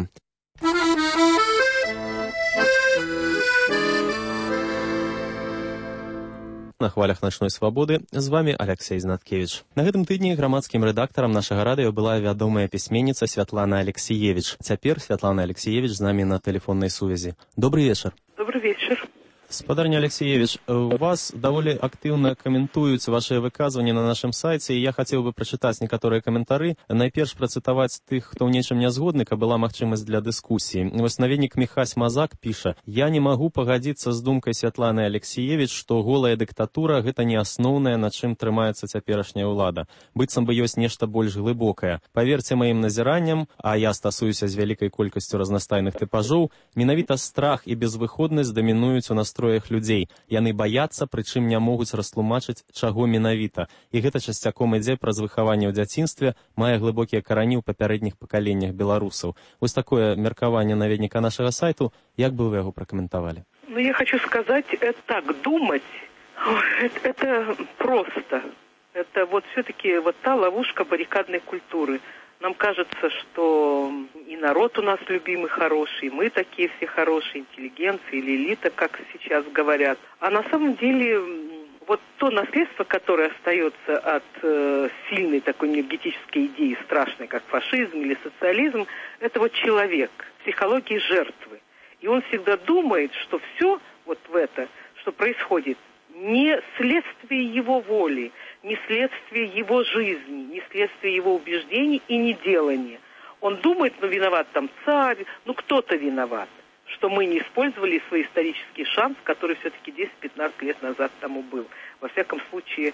На хвалях начной свабоды з вами Алексей Знаткевич. На гэтым тыдні грамадскім рэдактарам нашага радыё была вядомая пісьменніца Святлана Алексіевіч. Цяпер Святлана Алексіевіч з намі на тэлефоннай сувязі. Добрый вечар. Добрый вечар. Спадарня Алексеевич, у вас даволі актыўна каментуюць вашыя выказванні на нашым сайце, і я хацеў бы прачытаць некаторыя каментары. Найперш працытаваць тых, хто ў нечым не згодны, каб была магчымасць для дыскусіі. Вось наведнік Міхась Мазак піша: «Я не магу пагадзіцца з думкай Святланы Алексіевіч, што голая дыктатура – гэта не асноўнае, на чым трымаецца цяперашняя ўлада. Быццам бы ёсць нешта больш глыбокае. Паверце маім назіранням, а я стасуюся з вялікай колькасцю разнастайных тыпажоў, менавіта страх і безвыходнасць дамінуюць у настроях людзей. Яны баяцца, прычым не могуць растлумачыць, чаго менавіта. І гэта часцяком ідзе праз выхаванне ў дзяцінстве, мае глыбокія карані ў папярэдніх пакаленнях беларусаў». Вось такое меркаванне наведніка нашага сайту. Як бы вы яго пракаментавалі? Ну, я хочу сказать, так думать, это просто. Это вот все-таки вот та ловушка баррикадной культуры. Нам кажется, что и народ у нас любимый, хороший, и мы такие все хорошие, интеллигенция или элита, как сейчас говорят. А на самом деле вот то наследство, которое остается от сильной такой энергетической идеи, страшной, как фашизм или социализм, это вот человек, психология жертвы. И он всегда думает, что все вот в это, что происходит, не следствие его воли, не следствие его жизни, не следствие его убеждений и не делания. Он думает, ну, виноват там царь, ну, кто-то виноват, что мы не использовали свой исторический шанс, который все-таки 10-15 лет назад тому был. Во всяком случае,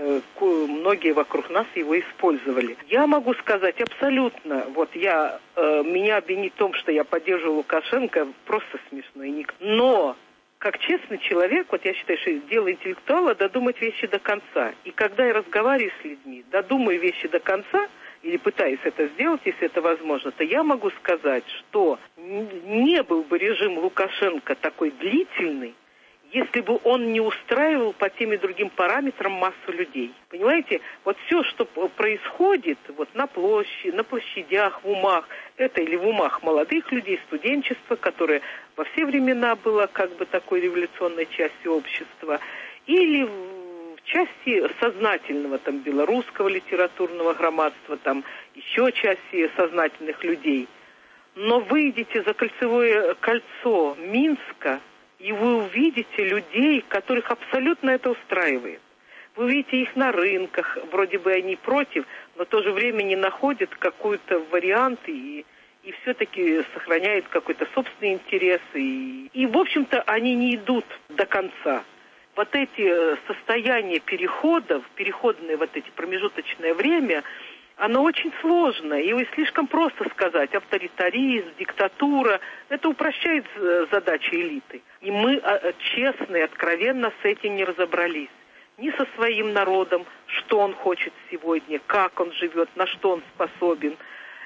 многие вокруг нас его использовали. Я могу сказать абсолютно, вот меня обвинить в том, что я поддерживаю Лукашенко, просто смешно. Но, как честный человек, вот я считаю, что дело интеллектуала додумать вещи до конца. И когда я разговариваю с людьми, додумаю вещи до конца, или пытаюсь это сделать, если это возможно, то я могу сказать, что не был бы режим Лукашенко такой длительный, если бы он не устраивал по тем и другим параметрам массу людей. Понимаете, вот все, что происходит вот на площадях, в умах, это или в умах молодых людей, студенчества, которое во все времена было как бы такой революционной частью общества, или в части сознательного там белорусского литературного громадства, там еще части сознательных людей. Но выйдите за кольцевое кольцо Минска, и вы увидите людей, которых абсолютно это устраивает. Вы увидите их на рынках, вроде бы они против, но в то же время не находят какой-то вариант и все-таки сохраняют какой-то собственный интерес. И, в общем-то, они не идут до конца. Вот эти состояния переходов, переходное вот эти промежуточное время, оно очень сложно, и слишком просто сказать, авторитаризм, диктатура, это упрощает задачи элиты. И мы честно и откровенно с этим не разобрались. Ни со своим народом, что он хочет сегодня, как он живет, на что он способен,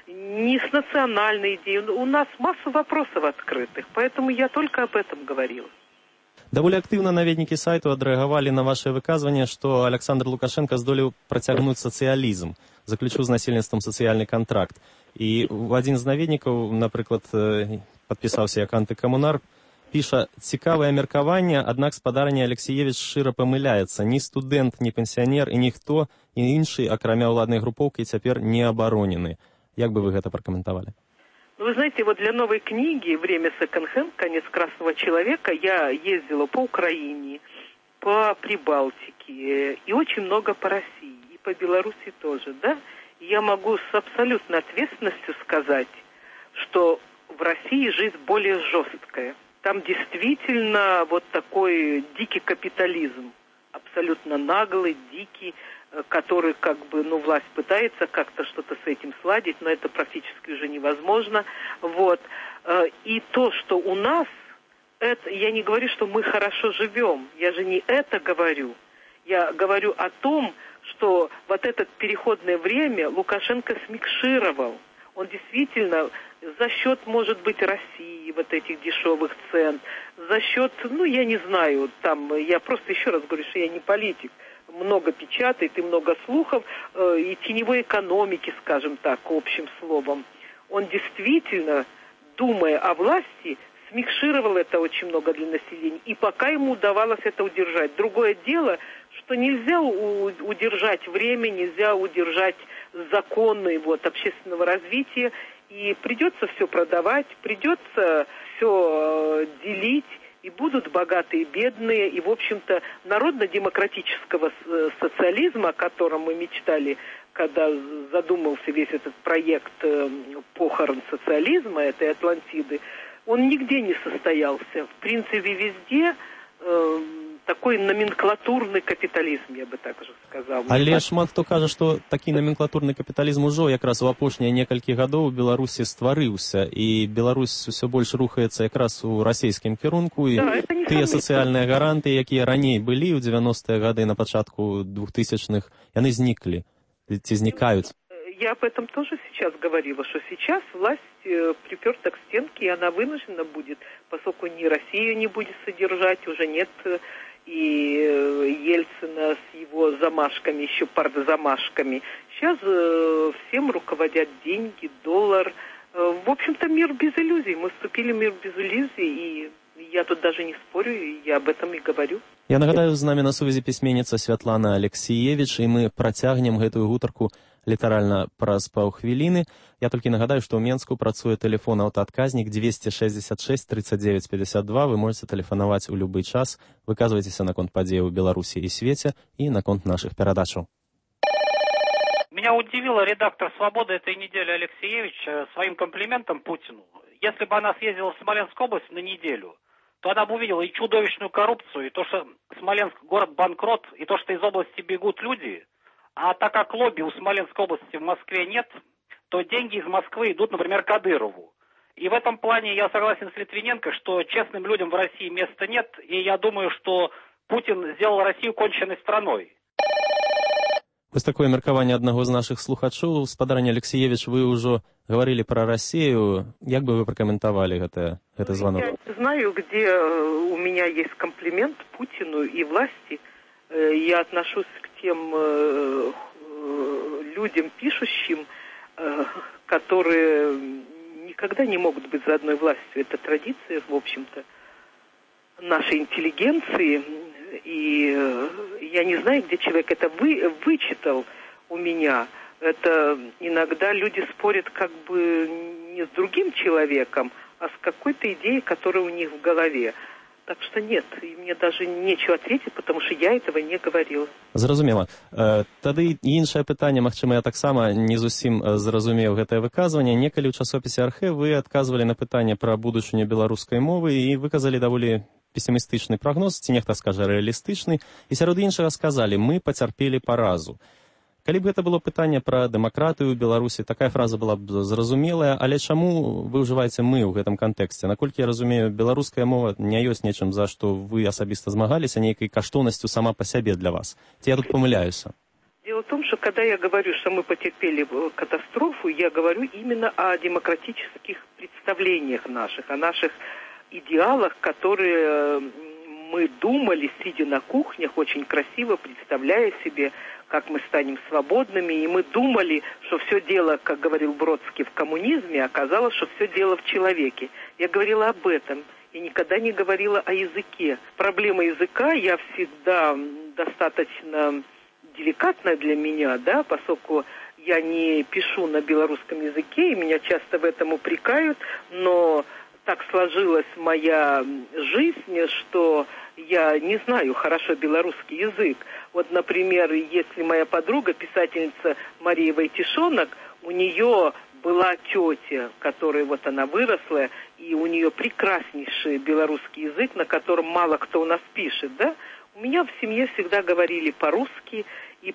ни с национальной идеей. У нас масса вопросов открытых, поэтому я только об этом говорила. Даволі актыўна наведнікі сайту адрэагавалі на вашае выказванне, што Александр Лукашенко здолеў працягнуць сацыялізм, заключыў з насельніцтвам сацыяльны кантракт. І адзін з наведнікаў, напрыклад, падпісаўся як антыкамунар, піша: «Цікавае меркаванне, аднак спадарня Алексеевич шчыра памыляецца. Ні студэнт, ні пенсіянер і ніхто, і іншы, акрамя ўладнай групоўкі, цяпер не абаронены». Як бы вы гэта пракаментавалі? Вы знаете, вот для новой книги «Время секонд-хенд. Конец красного человека» я ездила по Украине, по Прибалтике и очень много по России, и по Беларуси тоже, да? И я могу с абсолютной ответственностью сказать, что в России жизнь более жесткая. Там действительно вот такой дикий капитализм, абсолютно наглый, дикий, который как бы, власть пытается как-то что-то с этим сладить, но это практически уже невозможно. Вот. И то, что у нас, это, я не говорю, что мы хорошо живем, я же не это говорю. Я говорю о том, что вот это переходное время Лукашенко смикшировал. Он действительно за счет, может быть, России, вот этих дешевых цен, за счет, я не знаю, там, я просто еще раз говорю, что я не политик, много печатает и много слухов, и теневой экономики, скажем так, общим словом. Он действительно, думая о власти, смикшировал это очень много для населения, и пока ему удавалось это удержать. Другое дело, что нельзя удержать время, нельзя удержать законы общественного развития, и придется все продавать, придется все делить, и будут богатые и бедные, и, в общем-то, народно-демократического социализма, о котором мы мечтали, когда задумался весь этот проект похорон социализма, этой Атлантиды, он нигде не состоялся. В принципе, везде такой номенклатурный капіталізм, я бы так же сказал. Але шмат хто кажа, што такі номенклатурны капіталізм ужо якраз у апошнія некалькі гадоў у Беларусі стварыўся, і Беларусь усё больш рухаецца якраз у расійскім кірунку, і тыя сацыяльныя гаранты, якія раней былі ў 90-е гады, на пачатку 2000-х, яны зніклі, ці знікаюць. Я об этом тоже сейчас говорила, что сейчас власть приперта к стенке, и она вынуждена будет, поскольку ни Россию не будет содержать, уже нет и Ельцина с его замашками, еще партзамашками. Сейчас всем руководят деньги, доллар. В общем-то, мир без иллюзий. Мы вступили в мир без иллюзий, и я тут даже не спорю, я об этом и говорю. Я нагадаю, з намі на сувязі пісьменніца Святлана Алексеевич, і мы працягнем гэтую гутарку літаральна праз паўхвіліны. Я толькі нагадаю, што ў Менску працуе тэлефон аўтаадказнік 266 39 52. Вы можете тэлефанаваць у любы час, выказвайцеся наконт падзеяў у Беларусі і свеце і наконт нашых перадачаў. Меня удивила редактор «Свободы» этой недели Алексеевич своим комплиментом Путину. Если бы она съездила в Смоленскую область на неделю, то она бы увидела и чудовищную коррупцию, и то, что Смоленск город-банкрот, и то, что из области бегут люди. А так как лобби у Смоленской области в Москве нет, то деньги из Москвы идут, например, Кадырову. И в этом плане я согласен с Литвиненко, что честным людям в России места нет, и я думаю, что Путин сделал Россию конченной страной. Вось такое меркаванне аднаго з нашых слухачоў. Спадарня Алексеевич, вы ўжо говорили про Россию. Як бы вы прокомментовали это звонок? Я знаю, где у меня есть комплимент Путину и власти. Я отношусь к тем людям, пишущим, которые никогда не могут быть за одной властью. Это традиция, в общем-то, нашей интеллигенции. И я не знаю, где человек это вычитал у меня. Это иногда люди спорят как бы не с другим человеком, а с какой-то идеей, которая у них в голове. Так что нет, и мне даже нечего ответить, потому что я этого не говорила. Зразумела. Тады іншае пытанне, магчыма, я таксама не зусім зразумеў гэтае выказванне. Некалі ў часопісе «Архэ» вы адказвалі на пытанне пра будучыню беларускай мовы і выказалі даволі пессімістычны прагноз, ці нехта скажа рэалістычны, і сярод іншага сказалі, мы пацярпелі паразу. Калі б гэта было пытанне пра дэмакратыю ў Беларусі, такая фраза была б зразумелая, але чаму вы ўжываеце «мы» ў гэтым кантэксце? Наколькі я разумею, беларуская мова не ёсць нечым, за што вы асабіста змагаліся, нейкай каштоўнасцю сама па сябе для вас. Ці я тут помыляюся? Дело в том, что когда я говорю, что мы потерпели катастрофу, я говорю именно о демократических представлениях наших, о наших идеалах, которые мы думали, сидя на кухнях, очень красиво представляя себе, как мы станем свободными, и мы думали, что все дело, как говорил Бродский, в коммунизме, оказалось, что все дело в человеке. Я говорила об этом, и никогда не говорила о языке. Проблема языка, я всегда достаточно деликатная для меня, да, поскольку я не пишу на белорусском языке, и меня часто в этом упрекают, но так сложилась моя жизнь, что я не знаю хорошо белорусский язык. Вот, например, если моя подруга, писательница Мария Войтишонок, у нее была тетя, которая вот она выросла, и у нее прекраснейший белорусский язык, на котором мало кто у нас пишет, да? У меня в семье всегда говорили по-русски, и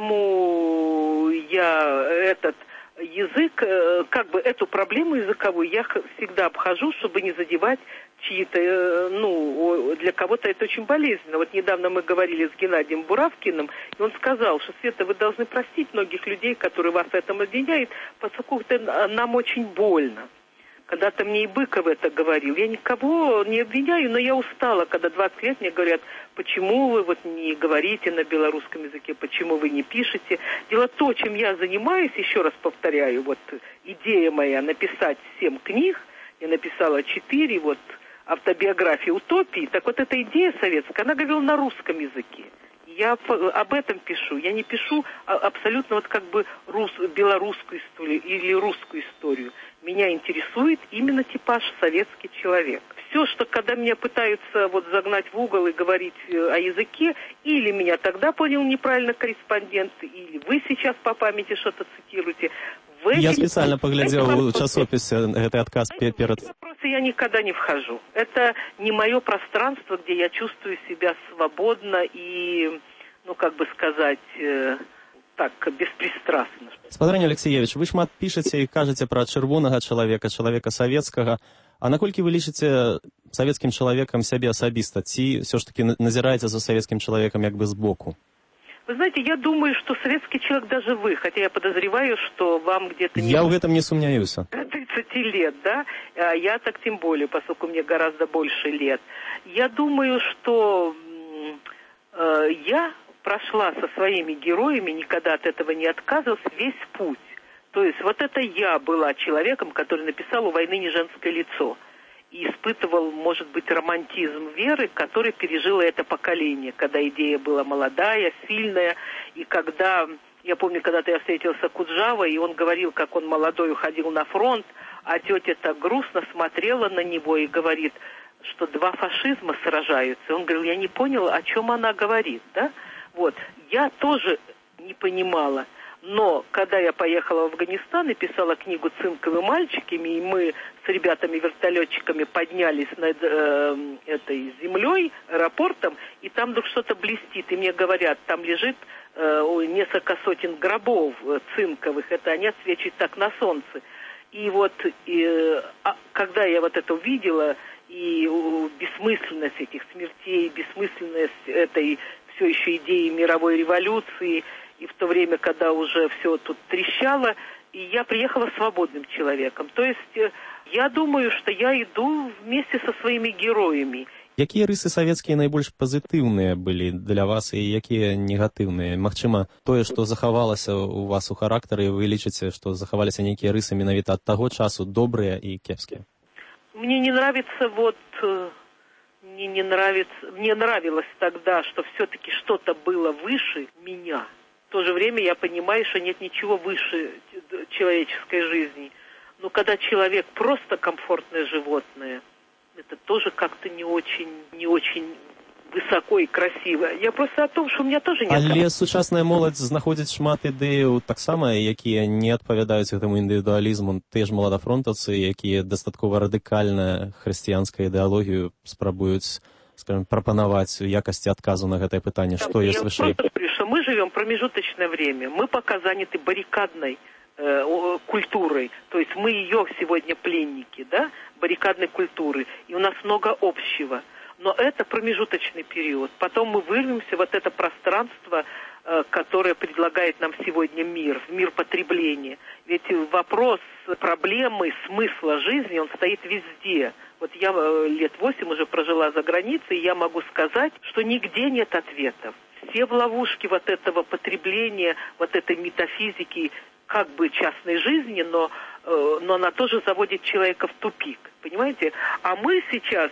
поэтому я этот язык, как бы эту проблему языковую я всегда обхожу, чтобы не задевать чьи-то, для кого-то это очень болезненно. Вот недавно мы говорили с Геннадием Буравкиным, и он сказал, что, Света, вы должны простить многих людей, которые вас в этом обвиняют, поскольку это нам очень больно. Когда-то мне и Быков это говорил. Я никого не обвиняю, но я устала, когда 20 лет мне говорят, почему вы вот не говорите на белорусском языке, почему вы не пишете. Дело в том, чем я занимаюсь, еще раз повторяю, вот идея моя написать 7 книг, я написала 4, вот автобиографии утопии, так вот эта идея советская, она говорила на русском языке. Я об этом пишу. Я не пишу абсолютно вот как бы белорусскую историю или русскую историю. Меня интересует именно типаж советский человек. Все, что когда меня пытаются вот загнать в угол и говорить о языке, или меня тогда понял неправильно корреспондент, или вы сейчас по памяти что-то цитируете. Я специально поглядел в часописе этот отказ перед... Вопросы я никогда не вхожу. Это не мое пространство, где я чувствую себя свободно и, как бы сказать, так, беспристрастно. Спадарня Алексеевич, вы шмат пишете и кажете про чырвонага человека советского. А наколькі вы лічыце советским человеком себе асабіста? Ці все ж таки назираете за советским человеком как бы сбоку? Вы знаете, я думаю, что советский человек даже вы, хотя я подозреваю, что вам где-то... Я в этом не сомневаюсь. 30 лет, да? А я так тем более, поскольку мне гораздо больше лет. Я думаю, что я прошла со своими героями, никогда от этого не отказывалась, весь путь. То есть вот это я была человеком, который написал «У войны не женское лицо». И испытывал, может быть, романтизм веры, который пережило это поколение, когда идея была молодая, сильная, и когда, я помню, когда-то я встретился с Куджавой, и он говорил, как он молодой уходил на фронт, а тетя так грустно смотрела на него и говорит, что 2 фашизма сражаются. Он говорил, я не понял, о чем она говорит, да? Вот, я тоже не понимала. Но когда я поехала в Афганистан и писала книгу «Цинковые мальчики», и мы с ребятами-вертолетчиками поднялись над этой землей, аэропортом, и там вдруг что-то блестит, и мне говорят, там лежит несколько сотен гробов цинковых, это они отсвечивают так на солнце. И вот когда я вот это увидела, и бессмысленность этих смертей, бессмысленность этой все еще идеи мировой революции, и в то время, когда уже все тут трещало, и я приехала свободным человеком. То есть я думаю, что я иду вместе со своими героями. Якія рысы савецкія найбольш пазітыўныя былі для вас і якія негатыўныя? Магчыма, тое, што захавалася у вас у характары, вы лічыце, што захаваліся нейкія рысы менавіта ад таго часу, добрыя і кепскія? Мне не нравится мне нравилось тогда, что все-таки что-то было выше меня. В то же время я понимаю, что нет ничего выше человеческой жизни. Но когда человек просто комфортное животное, это тоже как-то не очень высоко и красиво. Я просто о том, что у меня тоже нет... Але сучасная моладзь знаходзіць шмат ідэяў таксама, якія не адпавядаюць гэтаму індывідуалізму. Тыя ж маладафронтаўцы, якія дастаткова радыкальна хрысціянскую ідэалогію спрабуюць, скажем, прапанаваць у якасці адказу на гэтае пытанне, што ёсць вышэй. Я просто говорю, что мы живем промежуточное время. Мы пока заняты баррикадной культурой. То есть мы ее сегодня пленники, да, баррикадной культуры. И у нас много общего. Но это промежуточный период. Потом мы вырвемся в вот это пространство, которое предлагает нам сегодня мир, в мир потребления. Ведь вопрос проблемы, смысла жизни, он стоит везде. Вот я лет 8 уже прожила за границей, и я могу сказать, что нигде нет ответов. Все в ловушке вот этого потребления, вот этой метафизики, как бы частной жизни, но она тоже заводит человека в тупик, понимаете? А мы сейчас,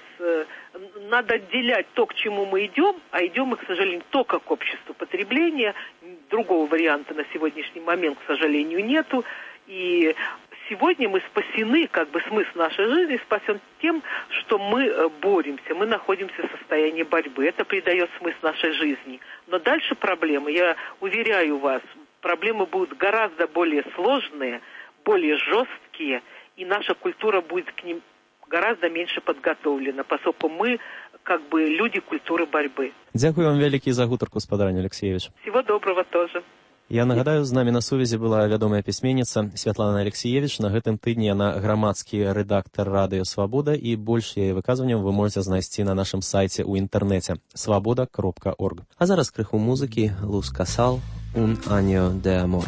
надо отделять то, к чему мы идем, а идем мы, к сожалению, только к обществу потребления. Другого варианта на сегодняшний момент, к сожалению, нету. И сегодня мы спасены, как бы смысл нашей жизни спасен тем, что мы боремся, мы находимся в состоянии борьбы. Это придает смысл нашей жизни. Но дальше проблемы, я уверяю вас, проблемы будут гораздо более сложные, более жесткие, и наша культура будет к ним гораздо меньше подготовлена, поскольку мы как бы люди культуры борьбы. Дякую вам вялікі за гутарку, спадарня Алексеевич. Всего доброго тоже. Я нагадаю, з намі на сувязі была вядомая пісьменніца Святлана Алексеевич. На гэтым тыдні яна грамадскі рэдактар радыё «Свабода», і больш яе выказванняў вы можете знайсці на нашым сайце ў інтэрнэце svoboda.org. А зараз крыху музыкі. Luz Casal, Un año de amor.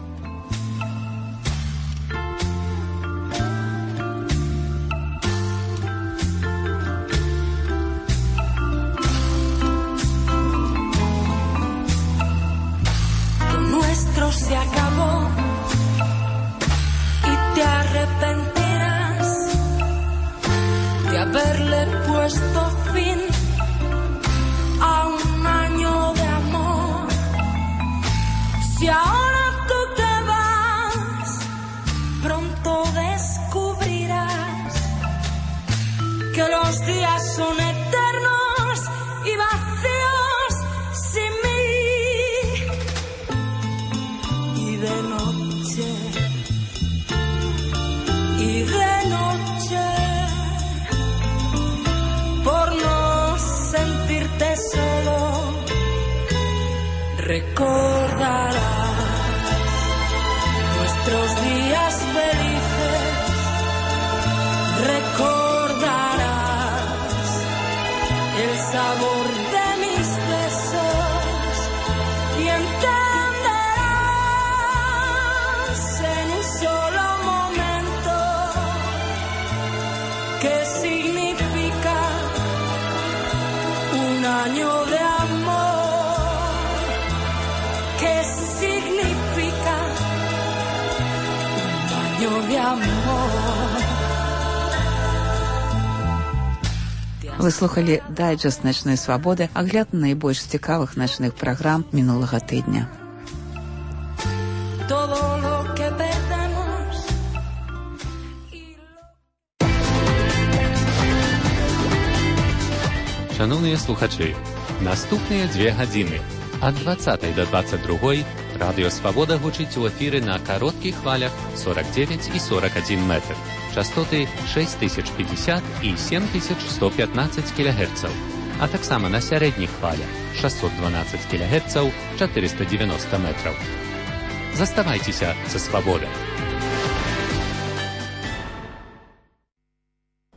Se acabó y te arrepentirás de haberle puesto fin a un año de amor. Si ahora tú te vas, pronto descubrirás que los días son eternos y vacíos sin mí. Y de noche, por no sentirte solo, recordarás nuestros días felices, recordarás el sabor de mis besos y ¿qué significa un año de amor? ¿Qué significa un año de amor? Вы слухали дайджест «Начной свабоды», агляд найбольш цікавых начных праграм мінулага тыдня. Шановныя слухачы, наступныя 2 гадзіны ад 20 до 22 Радыё Свабода гучыць у эфіры на кароткіх хвалях 49 і 41 метр. Частоты 6050 і 7115 кГц. А таксама на сярэдніх хвалях 612 кГц, 490 метраў. Заставайцеся са Свабодай.